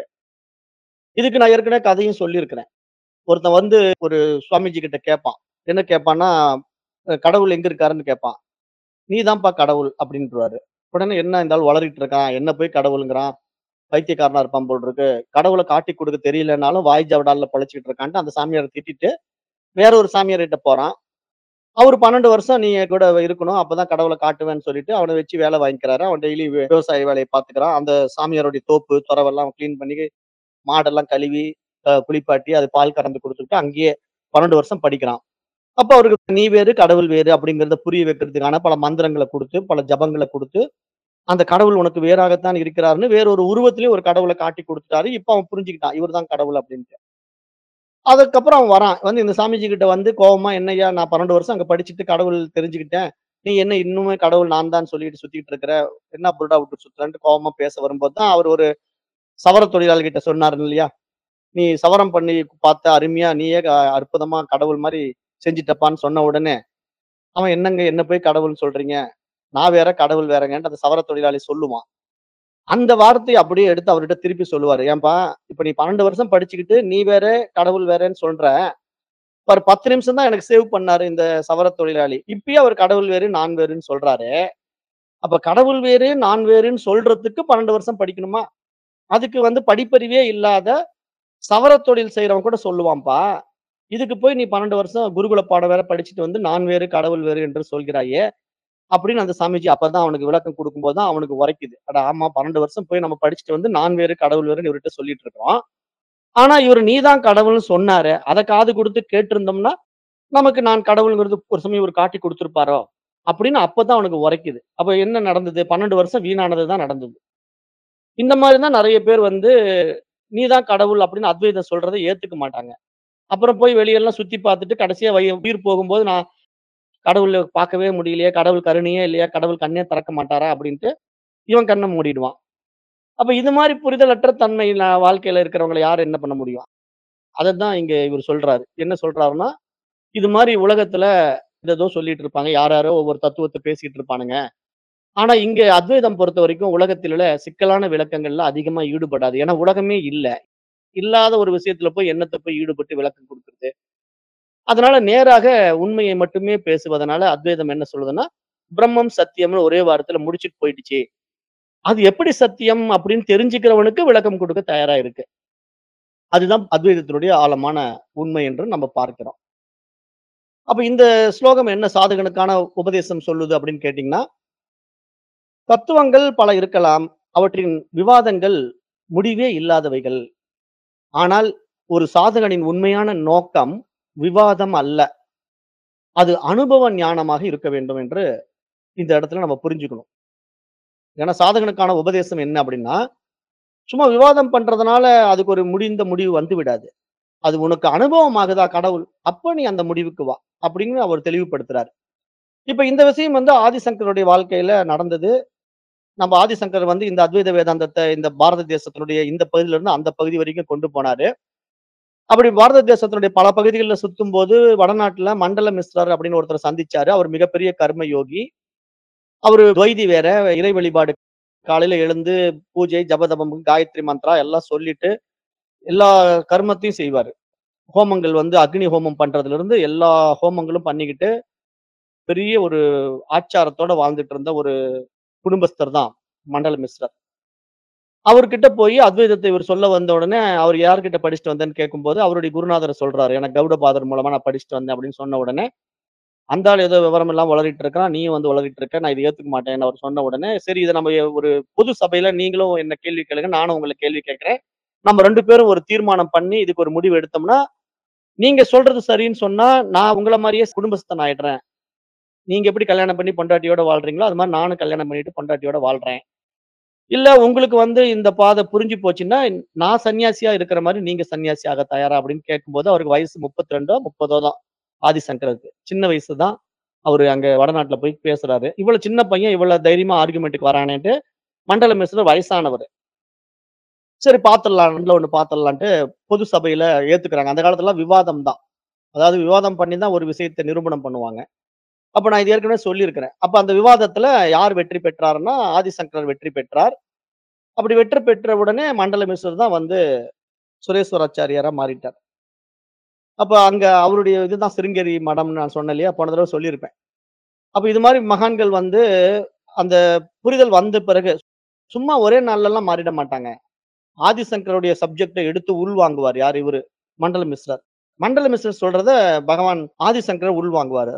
இதுக்கு நான் ஏற்கனவே கதையும் சொல்லியிருக்கிறேன். ஒருத்தன் வந்து ஒரு சுவாமிஜி கிட்ட கேட்பான். என்ன கேட்பான்னா, கடவுள் எங்க இருக்காருன்னு கேட்பான். "நீ தான்ப்பா கடவுள்" அப்படின்ருவாரு. உடனே என்ன இந்த ஆள் உளறிட்டு இருக்கான்? என்ன போய் கடவுளுங்கிறான்? பைத்தியக்காரனா இருப்பான் போல இருக்கு. கடவுள காட்டிக் குடுக்க தெரியலனாலும் வாய் ஜவடால்ல பொழச்சுக்கிட்டு இருக்கான்ட்டு அந்த சாமியார திட்டிட்டு, வேற ஒரு சாமியார்கிட்ட போறான். அவரு 12 வருஷம் நீ என் கூட இருக்கணும். அப்பதான் கடவுள காட்டுவேன்னு சொல்லிட்டு அவன வச்சு வேலை வாங்கிக்கிறாரு. அவன் டெய்லி விவசாய வேலைய பார்த்துக்கிறான். அந்த சாமியாருடைய தோப்பு, தொரவெல்லாம் கிளீன் பண்ணி, மாடெல்லாம் கழுவி, குளிப்பாட்டி, அது பால் கறந்து குடுத்துட்டு அங்கேயே 12 வருஷம் படிக்கிறான். அப்ப அவருக்கு நீ வேறு, கடவுள் வேறு அப்படிங்கிறத புரிய வைக்கிறதுக்கான பல மந்திரங்கள குடுத்து, பல ஜபங்கள குடுத்து, அந்த கடவுள் உனக்கு வேறாகத்தான் இருக்கிறார்ன்னு வேறொரு உருவத்திலேயே ஒரு கடவுள காட்டிக் குடுத்துட்டாரு. இப்ப அவன் புரிஞ்சுக்கிட்டான். இவர் தான் கடவுள் அப்படின்ட்டு. அதுக்கப்புறம் அவன் வரான். வந்து இந்த சாமிஜி கிட்ட வந்து கோவமா, "என்னய்யா நான் 12 வருஷம் அங்க படிச்சுட்டு கடவுள் தெரிஞ்சுக்கிட்டேன். நீ என்ன இன்னுமே கடவுள் நான் தான் சொல்லிட்டு சுத்திட்டு இருக்கிற? என்ன புருடா விட்டு சுத்துறன்ட்டு" கோவமா பேச வரும்போது தான் அவர் ஒரு சவர தொழிலாளி கிட்ட சொன்னாரு இல்லையா? "நீ சவரம் பண்ணி பார்த்த அருமையா, நீயே அற்புதமா கடவுள் மாரி செஞ்சுட்டப்பான்னு" சொன்ன உடனே, அவன் "என்னங்க என்ன போய் கடவுள்ன்னு சொல்றீங்க? நான் வேற, கடவுள் வேறங்கன்ட்டு" அந்த சவர தொழிலாளி சொல்லுவான். அந்த வார்த்தைய அப்படியே எடுத்து அவர்ட்ட திருப்பி சொல்லுவாரு. "ஏன்பா, இப்ப நீ 12 வருஷம் படிச்சுக்கிட்டு, நீ வேற, கடவுள் வேறன்னு சொல்ற. ஒரு 10 நிமிஷம் தான் எனக்கு சேவ் பண்ணாரு இந்த சவர தொழிலாளி. இப்பயே அவர் கடவுள் வேறு, நான் வேறுன்னு சொல்றாரே. அப்ப கடவுள் வேறு, நான் வேறுன்னு சொல்றதுக்கு 12 வருஷம் படிக்கணுமா? அதுக்கு வந்து படிப்பறிவே இல்லாத சவர தொழில் செய்றவன் கூட சொல்லுவான்ப்பா. இதுக்கு போய் நீ 12 வருஷம் குருகுல பாடம் வேற படிச்சுட்டு வந்து, நான் வேறு, கடவுள் வேறு என்று சொல்கிறாயே!" அப்படின்னு அந்த சாமிஜி அப்பதான் அவனுக்கு விளக்கம் குடுக்கும்போது தான் அவனுக்கு உரைக்குது. அட ஆமா, 12 வருஷம் போய் நம்ம படிச்சுட்டு வந்து நான் வேறு, கடவுள் வேறுன்னு இவர்ட்ட சொல்லிட்டு இருக்கிறோம். ஆனா இவரு நீ தான் கடவுள்ன்னு சொன்னாரே. அத காது குடுத்து கேட்டிருந்தோம்னா, நமக்கு நான் கடவுள்ங்கிறது ஒரு சமயம் இவரு காட்டிக் குடுத்திருப்பாரோ! அப்படின்னு அப்பதான் அவனுக்கு உரைக்குது. அப்ப என்ன நடந்தது? 12 வருஷம் வீணானது தான் நடந்தது. இந்த மாரி தான் நெறைய பேர் வந்து, நீ தான் கடவுள் அப்படின்னு அத்வைதம் சொல்றத ஏத்துக்க மாட்டாங்க. அப்புறம் போய் வெளியெல்லாம் சுத்தி பார்த்துட்டு கடைசியா உயிர் போகும்போது, நான் கடவுள பார்க்கவே முடியலையே! கடவுள் கருணையே இல்லையா? கடவுள் கண்ணே திறக்க மாட்டாரா? அப்படின்ட்டு இவன் கண்ண மூடிடுவான். அப்ப இது மாரி புரிதலற்ற தன்மை வாழ்க்கையில இருக்கிறவங்கள யார் என்ன பண்ண முடியும்? அதத்தான் இங்க இவரு சொல்றாரு. என்ன சொல்றாருன்னா, இது மாரி உலகத்துல ஏதேதோ சொல்லிட்டு இருப்பாங்க. யாரோ ஒவ்வொரு தத்துவத்த பேசிட்டு இருப்பானுங்க. ஆனா இங்க அத்வைதம் பொறுத்தவரைக்கும் உலகத்திலுள்ள சிக்கலான விளக்கங்கள்ல அதிகமா ஈடுபடாது. ஏன்னா உலகமே இல்ல. இல்லாத ஒரு விஷயத்துல போய் என்னத்த போய் ஈடுபட்டு விளக்கம் குடுக்குறது? அதனால நேராக உண்மையை மட்டுமே பேசுவதனால அத்வைதம் என்ன சொல்லுதுன்னா, பிரம்மம் சத்தியம்னு ஒரே வாரத்துல முடிச்சுட்டு போயிடுச்சு. அது எப்படி சத்தியம் அப்படின்னு தெரிஞ்சுக்கிறவனுக்கு விளக்கம் குடுக்க தயாரா இருக்கு. அதுதான் அத்வைதத்தினுடைய ஆழமான உண்மை என்று நம்ம பார்க்கிறோம். அப்ப இந்த ஸ்லோகம் என்ன சாதகனுக்கான உபதேசம் சொல்லுது அப்படின்னு கேட்டீங்கன்னா, தத்துவங்கள் பல இருக்கலாம். அவற்றின் விவாதங்கள் முடிவே இல்லாதவைகள். ஆனால் ஒரு சாதகனின் உண்மையான நோக்கம் விவாதம் அல்ல. அது அனுபவ ஞானமாக இருக்க வேண்டும் என்று இந்த இடத்துல நம்ம புரிஞ்சுக்கணும். ஏன்னா சாதகனுக்கான உபதேசம் என்ன அப்படின்னா, சும்மா விவாதம் பண்றதுனால அதுக்கு ஒரு முடிவு வந்து விடாது. அது உனக்கு அனுபவம் ஆகுதா கடவுள், அப்ப நீ அந்த முடிவுக்கு வா. அப்படின்னு அவர் தெளிவுபடுத்துறாரு. இப்ப இந்த விஷயம் வந்து ஆதிசங்கருடைய வாழ்க்கையில நடந்தது. நம்ம ஆதிசங்கர் வந்து இந்த அத்வைத வேதாந்தத்த இந்த பாரத தேசத்தினுடைய இந்த பகுதியில இருந்து அந்த பகுதி வரைக்கும் கொண்டு போனாரு. அப்படி பாரத தேசத்தினுடைய பல பகுதிகள்ல சுத்தும்போது, வடநாட்டுல மண்டல மிஸ்ரர் அப்படின்னு ஒருத்தர சந்திச்சாரு. அவர் மிகப்பெரிய கர்ம யோகி. அவரு துவைதி வேற, இறை வழிபாடு காலையில எழுந்து பூஜை, ஜபதபம், காயத்ரி மந்த்ரா எல்லாம் சொல்லிட்டு, எல்லா கர்மத்தையும் செய்வாரு. ஹோமங்கள் வந்து அக்னி ஹோமம் பண்றதுலருந்து எல்லா ஹோமங்களும் பண்ணிக்கிட்டு, பெரிய ஒரு ஆச்சாரத்தோட வாழ்ந்துட்டு இருந்த ஒரு குடும்பஸ்தர் தான் மண்டல மிஸ்ரர். அவர்கிட்ட போயி அத்வைதத்தை இவர் சொல்ல வந்த உடனே, அவர் யார்கிட்ட படிச்சுட்டு வந்தேன்னு கேட்கும்போது, அவருடைய குருநாதர சொல்றாரு. எனக்கு கௌடபாதர் மூலமா நான் படிச்சுட்டு வந்தேன் அப்படின்னு சொன்ன உடனே, அந்த ஆள் ஏதோ விவரம் இல்லாம உளறிட்டு இருக்கிறான். நீயும் வந்து உளறிட்டு இருக்க. நான் இத ஏத்துக்க மாட்டேன்னு அவர் சொன்ன உடனே, சரி இத நம்ம ஒரு பொது சபையில நீங்களும் என்ன கேள்வி கேளுங்க. நானும் உங்கள கேள்வி கேட்கிறேன். நம்ம 2 பேரும் ஒரு தீர்மானம் பண்ணி இதுக்கு ஒரு முடிவு எடுத்தோம்னா, நீங்க சொல்றது சரின்னு சொன்னா, நான் உங்கள மாரியே குடும்பஸ்தன் ஆயிடுறேன். நீங்க எப்படி கல்யாணம் பண்ணி பொண்டாட்டியோட வாழ்றீங்களோ, அது மாரி நானும் கல்யாணம் பண்ணிட்டு பொண்டாட்டியோட வாழ்றேன். இல்ல உங்களுக்கு வந்து இந்த பாதை புரிஞ்சு போச்சுன்னா, நான் சன்னியாசியா இருக்கிற மாரி நீங்க சன்னியாசி ஆக தயாரா? அப்படின்னு கேட்கும்போது, அவருக்கு வயசு 32ஓ, 30ஓ தான் ஆதிசங்கருக்கு. சின்ன வயசு தான். அவரு அங்க வடநாட்டுல போய் பேசுறாரு. இவ்வளவு சின்ன பையன் இவ்வளவு தைரியமா ஆர்குமென்ட்க்கு வரானேன்ட்டு, மண்டல மிஸ்ரர் வயசானவரு. சரி பாத்துரலாம். 2ல 1 பாத்துரலான்ட்டு பொது சபையில ஏத்துக்கிறாங்க. அந்த காலத்துலலாம் விவாதம் தான். அதாவது விவாதம் பண்ணி தான் ஒரு விஷயத்த நிரூபணம் பண்ணுவாங்க. அப்ப நான் இது ஏற்கனவே சொல்லியிருக்கிறேன். அப்ப அந்த விவாதத்துல யார் வெற்றி பெற்றார்ன்னா, ஆதிசங்கரர் வெற்றி பெற்றார். அப்படி வெற்றி பெற்ற உடனே மண்டல மிஸ்ரர் தான் வந்து சுரேஸ்வராச்சாரியாரா மாறிட்டார். அப்ப அங்க அவருடைய இதுதான் சிருங்கேரி மடம்னு நான் சொன்னேன் இல்லையா? போன தடவ சொல்லியிருப்பேன். அப்ப இது மாரி மகான்கள் வந்து அந்த புரிதல் வந்த பிறகு, சும்மா ஒரே நாள்லலாம் மாறிட மாட்டாங்க. ஆதிசங்கருடைய சப்ஜெக்ட்ட எடுத்து உள்வாங்குவார். யாரு இவரு? மண்டல மிஸ்ரர். மண்டல மிஸ்ரர் சொல்றத பகவான் ஆதிசங்கரர் உள்வாங்குவாரு.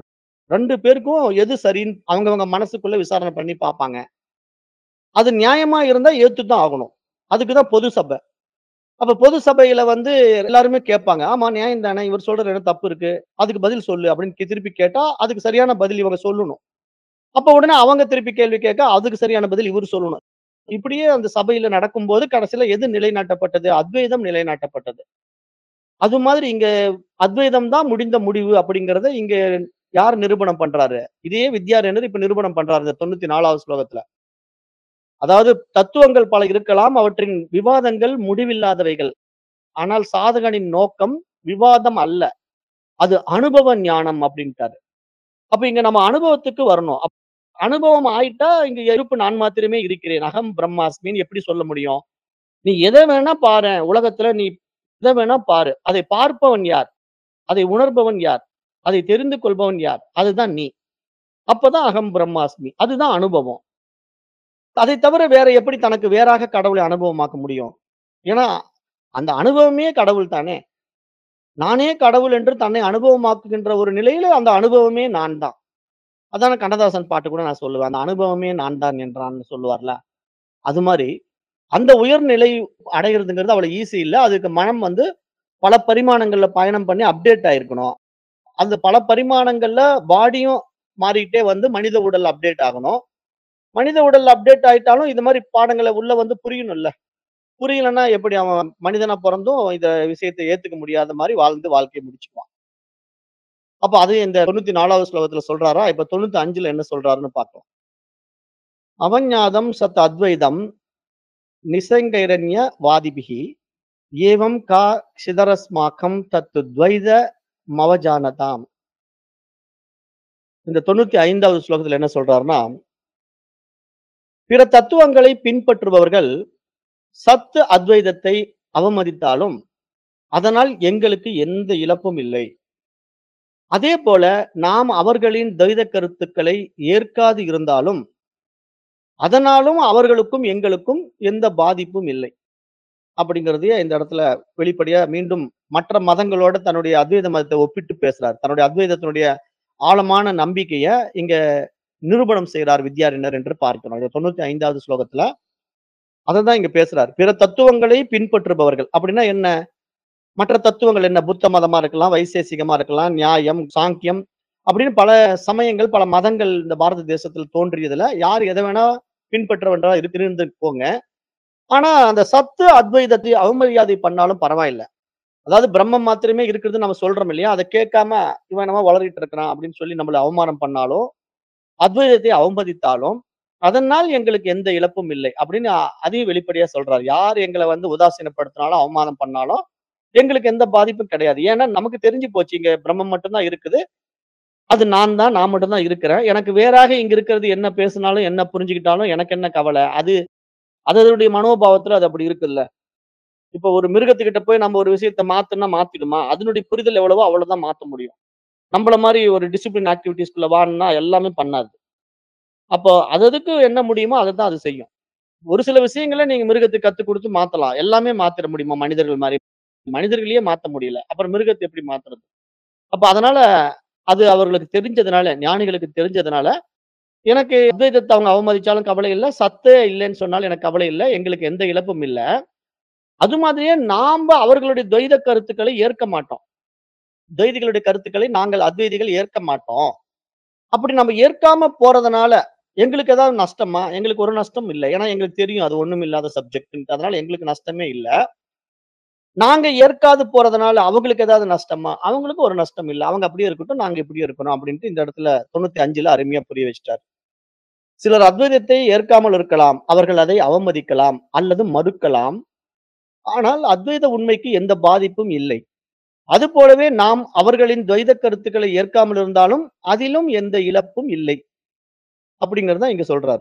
2 பேருக்கும் எது சரின்னு அவங்கவங்க மனசுக்குள்ள விசாரணை பண்ணி பார்ப்பாங்க. அது நியாயமா இருந்தா ஏத்துத்தான் ஆகணும். அதுக்கு தான் பொது சபை. அப்ப பொது சபையில வந்து எல்லாருமே கேட்பாங்க. ஆமா நியாயம் தானே. இவர் சொல்றதுல என்ன தப்பு இருக்கு? அதுக்கு பதில் சொல்லு அப்படின்னு திருப்பி கேட்டா, அதுக்கு சரியான பதில் இவங்க சொல்லணும். அப்ப உடனே அவங்க திருப்பி கேள்வி கேட்க, அதுக்கு சரியான பதில் இவரு சொல்லணும். இப்படியே அந்த சபையில நடக்கும்போது கடைசியில எது நிலைநாட்டப்பட்டது? அத்வைதம் நிலைநாட்டப்பட்டது. அது மாதிரி இங்க அத்வைதம் தான் முடிந்த முடிவு அப்படிங்கிறத இங்க யார் நிரூபணம் பண்றாரு? இதே வித்யாரண்யர் இப்ப நிரூபணம் பண்றாரு இந்த 94வது ஸ்லோகத்துல. அதாவது தத்துவங்கள் பல இருக்கலாம். அவற்றின் விவாதங்கள் முடிவில்லாதவைகள். ஆனால் சாதகனின் நோக்கம் விவாதம் அல்ல. அது அனுபவ ஞானம் அப்படின்ட்டாரு. அப்ப இங்க நம்ம அனுபவத்துக்கு வரணும். அனுபவம் ஆயிட்டா இங்க இருப்பு நான் மாத்திரமே இருக்கிறேன். அகம் பிரம்மாஸ்மின்னு எப்படி சொல்ல முடியும்? நீ எத வேணா பாரேன். உலகத்துல நீ எத வேணா பாரு. அதை பார்ப்பவன் யார்? அதை உணர்பவன் யார்? அதை தெரிந்து கொள்பவன் யார்? அதுதான் நீ. அப்பதான் அகம் பிரம்மாஸ்மி. அதுதான் அனுபவம். அதை தவிர வேற எப்படி தனக்கு வேறாக கடவுளை அனுபவமாக்க முடியும்? ஏன்னா, அந்த அனுபவமே கடவுள் தானே! நானே கடவுள் என்று தன்னை அனுபவமாக்குகின்ற ஒரு நிலையில அந்த அனுபவமே நான் தான். அதான கண்ணதாசன் பாட்டு கூட நான் சொல்லுவேன். அந்த அனுபவமே நான் தான் என்றான்னு சொல்லுவார்ல. அது மாரி, அந்த உயர்நிலை அடையறதுங்கிறது அவ்வளவு ஈஸி இல்ல. அதுக்கு மனம் வந்து பல பரிமாணங்கள்ல பயணம் பண்ணி அப்டேட் ஆயிருக்கணும். அந்த பல பரிமாணங்கள்ல பாடியும் மாறிட்டே வந்து மனித உடல் அப்டேட் ஆகணும். மனித உடல் அப்டேட் ஆயிட்டாலும் இது மாரி பாடங்கள உள்ள வந்து புரியணும்ல. புரியலன்னா எப்படி அவன் மனிதனா பொறந்தும் இத விஷயத்த ஏத்துக்க முடியாத மாரி வாழ்ந்து வாழ்க்கைய முடிச்சுக்குவான். அப்ப அது இந்த 94வது ஸ்லோகத்துல சொல்றாரா? இப்ப 95ல என்ன சொல்றாருன்னு பார்க்கலாம். அவஞாதம் சத் அத்வைதம் நிசங்கைரண்ய வாதிபிஹி ஏவம் கா சிதரஸ்மாக்கம் தத்து துவைத மவஜானதாம். இந்த 95வது ஸ்லோகத்துல என்ன சொல்றாருன்னா, பிற தத்துவங்களை பின்பற்றுபவர்கள் சத்து அத்வைதத்தை அவமதித்தாலும், அதனால் எங்களுக்கு எந்த இழப்பும் இல்லை. அதேபோல நாம் அவர்களின் துவைத கருத்துக்களை ஏற்காது இருந்தாலும், அதனாலும் அவர்களுக்கும் எங்களுக்கும் எந்த பாதிப்பும் இல்லை. அப்படிங்கிறதையே இந்த இடத்துல வெளிப்படையா மீண்டும் மற்ற மதங்களோட தன்னுடைய அத்வைத மதத்தை ஒப்பிட்டு பேசுறார். தன்னுடைய அத்வைதத்தினுடைய ஆழமான நம்பிக்கைய இங்க நிரூபணம் செய்றார் வித்யாரண்யர் என்று பார்க்கிறோம். இந்த 95வது ஸ்லோகத்துல அததான் இங்க பேசுறார். பிற தத்துவங்களை பின்பற்றுபவர்கள். அப்படின்னா என்ன? மற்ற தத்துவங்கள் என்ன? புத்த மதமா இருக்கலாம், வைசேசிகமா இருக்கலாம், நியாயம், சாங்கியம் அப்படின்னு பல சமயங்கள், பல மதங்கள் இந்த பாரத தேசத்துல தோன்றியதுல யார் எத வேணா பின்பற்றவன்றா இருந்து போங்க. ஆனா அந்த சத்து அத்வைதத்தை அவமரியாதை பண்ணாலும் பரவாயில்ல. அதாவது பிரம்மம் மாத்திரமே இருக்கிறதுன்னு நம்ம சொல்றோம் இல்லையா? அத கேட்காம இவன் என்னமோ வளரிட்டு இருக்கிறான் அப்படின்னு சொல்லி நம்மள அவமானம் பண்ணாலும், அத்வைதத்தை அவமதித்தாலும், அதனால் எங்களுக்கு எந்த இழப்பும் இல்லை அப்படின்னு அதையும் வெளிப்படையா சொல்றாரு. யார் எங்கள வந்து உதாசீனப்படுத்தினாலும், அவமானம் பண்ணாலும் எங்களுக்கு எந்த பாதிப்பும் கிடையாது. ஏன்னா நமக்கு தெரிஞ்சு போச்சு. இங்க பிரம்மம் மட்டும் தான் இருக்குது. அது நான் தான். நான் மட்டும் தான் இருக்கிறேன். எனக்கு வேறாக இங்க இருக்கிறது என்ன பேசினாலும், என்ன புரிஞ்சுக்கிட்டாலும் எனக்கு என்ன கவல? அது அதனுடைய மனோபாவத்துல அது அப்படி இருக்குல்ல. இப்ப ஒரு மிருகத்துக்கிட்ட போய் நம்ம ஒரு விஷயத்த மாத்துனா மாத்திடுமா? அதனுடைய புரிதல் எவ்வளவோ அவ்வளவுதான் மாத்த முடியும். நம்மள மாரி ஒரு டிசிப்ளின் ஆக்டிவிட்டீஸ்குள்ள வான்னா எல்லாமே பண்ணாது. அப்போ அதுக்கு என்ன முடியுமோ அதத்தான் அது செய்யும். ஒரு சில விஷயங்கள நீங்க மிருகத்துக்கு கத்துக் குடுத்து மாத்தலாம். எல்லாமே மாத்திட முடியுமா மனிதர்கள் மாரி? மனிதர்களையே மாத்த முடியல. அப்புறம் மிருகத்த எப்படி மாத்துறது? அப்ப அதனால அது அவர்களுக்கு தெரிஞ்சதுனால, ஞானிகளுக்கு தெரிஞ்சதுனால, எனக்கு அத்வைதத்த அவங்க அவமதிச்சாலும் கவலை இல்ல. சத்தே இல்லன்னு சொன்னாலும் எனக்கு கவலை இல்ல. எங்களுக்கு எந்த இழப்பும் இல்ல. அது மாதிரியே நாம்ப அவர்களுடைய துவைத கருத்துக்களை ஏற்க மாட்டோம். துவைதிகளுடைய கருத்துக்களை நாங்கள் அத்வைதிகள் ஏற்க மாட்டோம். அப்படி நம்ம ஏற்காம போறதுனால, எங்களுக்கு ஏதாவது நஷ்டமா? எங்களுக்கு ஒரு நஷ்டம் இல்ல. ஏன்னா எங்களுக்கு தெரியும் அது ஒண்ணும் இல்லாத சப்ஜெக்ட்ன்ட்டு. அதனால எங்களுக்கு நஷ்டமே இல்ல. நாங்க ஏற்காது போறதுனால அவங்களுக்கு ஏதாவது நஷ்டமா? அவங்களுக்கும் ஒரு நஷ்டம் இல்ல. அவங்க அப்படியே இருக்கட்டும். நாங்க இப்படியே இருக்கிறோம் அப்படின்ட்டு இந்த இடத்துல 95ல அருமையா புரிய வச்சுட்டாரு. சிலர் அத்வைதத்தை ஏற்காமல் இருக்கலாம். அவர்கள் அதை அவமதிக்கலாம் அல்லது மறுக்கலாம். ஆனால் அத்வைத உண்மைக்கு எந்த பாதிப்பும் இல்லை. அதுபோலவே நாம் அவர்களின் துவைத கருத்துக்களை ஏற்காமல் இருந்தாலும், அதிலும் எந்த இழப்பும் இல்லை. அப்படிங்கிறது தான் இங்க சொல்றாரு.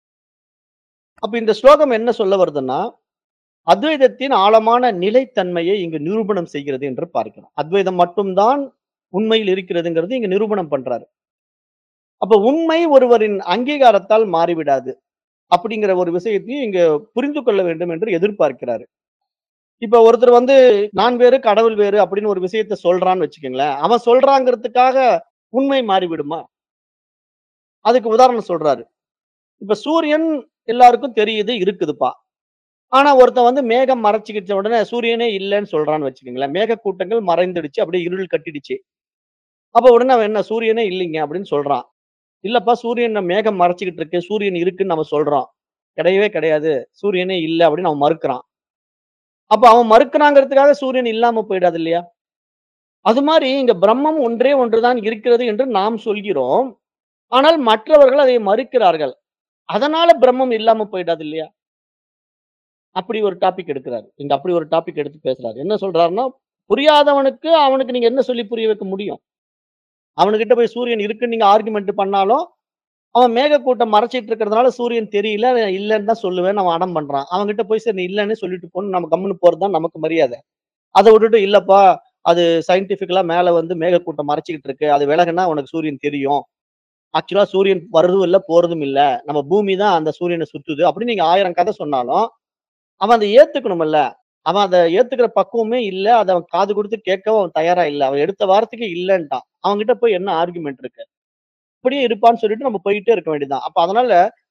அப்ப இந்த ஸ்லோகம் என்ன சொல்ல வருதுன்னா, அத்வைதத்தின் ஆழமான நிலைத்தன்மையை இங்கு நிரூபணம் செய்கிறது என்று பார்க்கிறோம். அத்வைதம் மட்டும் தான் உண்மையில் இருக்கிறதுங்கிறது இங்க நிரூபணம் பண்றாரு. அப்ப உண்மை ஒருவரின் அங்கீகாரத்தால் மாறிவிடாது. அப்படிங்கிற ஒரு விஷயத்தையும் இங்க புரிந்து கொள்ள வேண்டும் என்று எதிர்பார்க்கிறாரு. இப்ப ஒருத்தர் வந்து நான் வேறு, கடவுள் வேறு அப்படின்னு ஒரு விஷயத்த சொல்றான்னு வச்சுக்கங்களேன். அவன் சொல்றாங்கிறதுக்காக உண்மை மாறிவிடுமா? அதுக்கு உதாரணம் சொல்றாரு. இப்ப சூரியன் எல்லாருக்கும் தெரியுது, இருக்குதுப்பா. ஆனா ஒருத்தன் வந்து மேகம் மறைச்சுக்கிட்ட உடனே சூரியனே இல்லன்னு சொல்றான்னு வச்சுக்கங்களேன். மேகக்கூட்டங்கள் மறைந்துடுச்சு. அப்படியே இருள் கட்டிடுச்சு. அப்ப உடனே அவன் என்ன சூரியனே இல்லைங்க அப்படின்னு சொல்றான். இல்லப்பா சூரியன மேகம் மறைச்சுக்கிட்டு இருக்கு. சூரியன் இருக்குன்னு நம்ம சொல்றோம். கிடையவே கிடையாது. சூரியனே இல்ல அப்படின்னு அவன் மறுக்கிறான். அப்ப அவன் மறுக்கிறாங்கிறதுக்காக சூரியன் இல்லாம போயிடாது இல்லையா? அது மாரி இங்க பிரம்மம் ஒன்றே ஒன்றுதான் இருக்கிறது என்று நாம் சொல்கிறோம். ஆனால் மற்றவர்கள் அதை மறுக்கிறார்கள். அதனால பிரம்மம் இல்லாம போயிடாது இல்லையா? அப்படி ஒரு டாபிக் எடுக்குறாரு. இங்க அப்படி ஒரு டாபிக் எடுத்து பேசுறாரு. என்ன சொல்றாருன்னா, புரியாதவனுக்கு அவனுக்கு நீங்க என்ன சொல்லி புரிய வைக்க முடியும்? அவனுகிட்ட போய் சூரியன் இருக்குன்னு நீங்க ஆர்குமென்ட் பண்ணாலும், அவன் மேகக்கூட்டம் மறைச்சிட்டு இருக்கிறதுனால சூரியன் தெரியல, இல்லன்னு தான் சொல்லுவேன்னு அவன் அடம் பண்றான். அவன்கிட்ட போய் சரி நீ இல்லன்னு சொல்லிட்டு போன்னு நம்ம கம்முனு போறது தான் நமக்கு மரியாதை. அத விட்டுட்டு இல்லப்பா, அது சயின்டிஃபிக்கலா மேல வந்து மேகக்கூட்டம் மறைச்சுக்கிட்டு இருக்கு. அது விலகுனா உனக்கு சூரியன் தெரியும். ஆக்சுவலா சூரியன் வர்றதும் இல்ல, போறதும் இல்ல. நம்ம பூமி தான் அந்த சூரியன சுத்துது. அப்படின்னு நீங்க 1000 கதை சொன்னாலும், அவன் அத ஏத்துக்கணும்ல. அவன் அத ஏத்துக்கிற பக்குவமே இல்ல. அத அவன் காது குடுத்து கேட்கவும் அவன் தயாரா இல்ல. அவன் எடுத்த வார்த்தைக்கு இல்லன்ட்டான். அவன்கிட்ட போய் என்ன ஆர்குமென்ட் இருக்கு? அப்படியே இருப்பான்னு சொல்லிட்டு நம்ம போயிட்டே இருக்க வேண்டியதுதான். அப்ப அதனால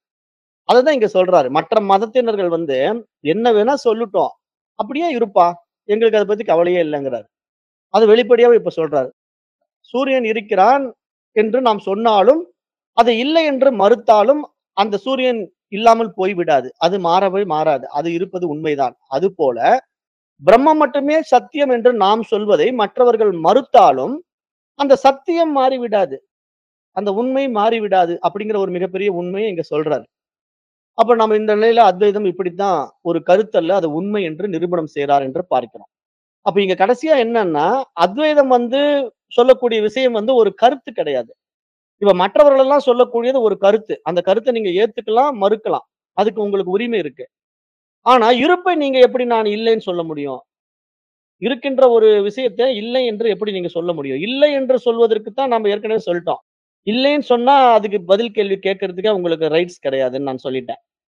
அததான் இங்க சொல்றாரு. மற்ற மதத்தினர்கள் வந்து என்ன வேணா சொல்லட்டும். அப்படியே இருப்பா. எங்களுக்கு அத பத்தி கவலையே இல்லங்கிறாரு. அது வெளிப்படையாவே இப்ப சொல்றாரு. சூரியன் இருக்கிறான் என்று நாம் சொன்னாலும், அது இல்லை என்று மறுத்தாலும், அந்த சூரியன் இல்லாமல் போய்விடாது. அது மாறவே மாறாது. அது இருப்பது உண்மைதான். அதுபோல பிரம்மம் மட்டுமே சத்தியம் என்று நாம் சொல்வதை மற்றவர்கள் மறுத்தாலும், அந்த சத்தியம் மாறிவிடாது. அந்த உண்மை மாறிவிடாது. அப்படிங்கிற ஒரு மிகப்பெரிய உண்மைய இங்க சொல்றாரு. அப்ப நம்ம இந்த நிலையில அத்வைதம் இப்படித்தான் ஒரு கருத்தல்ல, அது உண்மை என்று நிரூபணம் செய்றார் என்று பார்க்கிறோம். அப்ப இங்க கடைசியா என்னன்னா, அத்வைதம் வந்து சொல்லக்கூடிய விஷயம் வந்து ஒரு கருத்து கிடையாது. இப்ப மற்றவர்கள் எல்லாம் சொல்லக்கூடியது ஒரு கருத்து. அந்த கருத்த நீங்க ஏத்துக்கலாம், மறுக்கலாம். அதுக்கு உங்களுக்கு உரிமை இருக்கு. ஆனா இருப்பை நீங்க எப்படி நான் இல்லைன்னு சொல்ல முடியும்? இருக்கின்ற ஒரு விஷயத்த இல்லை என்று எப்படி நீங்க சொல்ல முடியும்? இல்லை என்று சொல்வதற்கு தான் நாம ஏற்கனவே சொல்ட்டோம். இல்லைன்னு சொன்னா அதுக்கு பதில் கேள்வி கேட்கறதுக்கே உங்களுக்கு ரைட்ஸ் கிடையாதுன்னு நான் சொல்லிட்டேன்.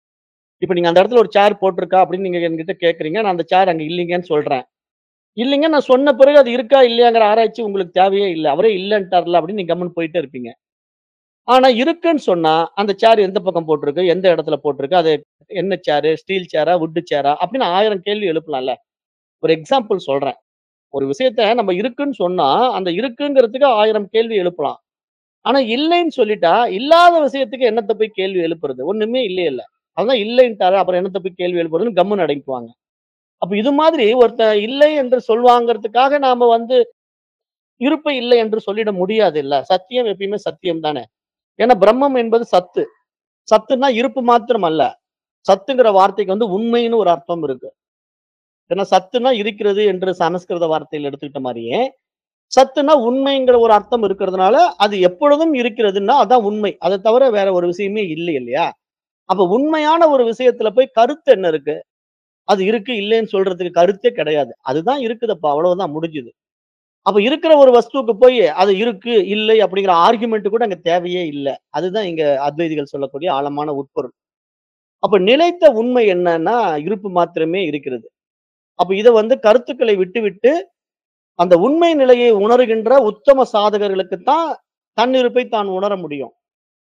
இப்ப நீங்க அந்த இடத்துல ஒரு சேர் போட்டிருக்கா அப்படின்னு நீங்க என்கிட்ட கேட்கிறீங்க. நான் அந்த சேர் அங்க இல்லைங்கன்னு சொல்றேன். இல்லைங்க நான் சொன்ன பிறகு அது இருக்கா இல்லையாங்கிற ஆராய்ச்சி உங்களுக்கு தேவையே இல்ல. அவரே இல்லன்ட்டார்ல அப்படின்னு நீங்க கம்முனு போயிட்டே இருப்பீங்க. ஆனா இருக்குன்னு சொன்னா, அந்த சேர் எந்த பக்கம் போட்டிருக்கு? எந்த இடத்துல போட்டிருக்கு? அது என்ன சேரு? ஸ்டீல் சேரா? வுட் சேரா? அப்படின்னு 1000 கேள்வி எழுப்பலாம்ல. ஒரு எக்ஸாம்பிள் சொல்றேன். ஒரு விஷயத்த நம்ம இருக்குன்னு சொன்னா, அந்த இருக்குங்கிறதுக்கு 1000 கேள்வி எழுப்பலாம். ஆனா இல்லைன்னு சொல்லிட்டா, இல்லாத விஷயத்துக்கு என்னத்த போய் கேள்வி எழுப்புறது? ஒண்ணுமே இல்லையல்ல. அதான் இல்லைன்ட்டாரு. அப்புறம் என்னத்த போய் கேள்வி எழுப்புறதுன்னு கம்முனு அடங்கிக்குவாங்க. அப்ப இது மாதிரி ஒருத்தன் இல்லை என்று சொல்வாங்கிறதுக்காக நாம வந்து இருப்பை இல்லை என்று சொல்லிட முடியாதுல்ல. சத்தியம் எப்பயுமே சத்தியம் தானே. ஏன்னா பிரம்மம் என்பது சத்து. சத்துன்னா இருப்பு மாத்திரம் அல்ல. சத்துங்கிற வார்த்தைக்கு வந்து உண்மைன்னு ஒரு அர்த்தம் இருக்கு. ஏன்னா சத்துன்னா இருக்கிறது என்று சமஸ்கிருத வார்த்தையில எடுத்துக்கிட்ட மாரியே, சத்துன்னா உண்மைங்கிற ஒரு அர்த்தம் இருக்கிறதுனால, அது எப்பொழுதும் இருக்கிறதுன்னா அதான் உண்மை. அத தவிர வேற ஒரு விஷயமே இல்லை இல்லையா? அப்ப உண்மையான ஒரு விஷயத்துல போய் கருத்து என்ன இருக்கு? அது இருக்கு, இல்லைன்னு சொல்றதுக்கு கருத்தே கிடையாது. அதுதான் இருக்குதப்பா அவ்வளவுதான் முடிஞ்சுது. அப்ப இருக்கிற ஒரு வஸ்துவுக்கு போய் அது இருக்கு, இல்லை அப்படிங்கிற ஆர்குமென்ட் கூட அங்க தேவையே இல்ல. அதுதான் இங்க அத்வைதிகள் சொல்லக்கூடிய ஆழமான உட்பொருள். அப்ப நிலைத்த உண்மை என்னன்னா, இருப்பு மாத்திரமே இருக்கிறது. அப்ப இத வந்து கருத்துக்களை விட்டுவிட்டு, அந்த உண்மை நிலையை உணர்கின்ற உத்தம சாதகர்களுக்கு தான் தன்னிருப்பை தான் உணர முடியும்.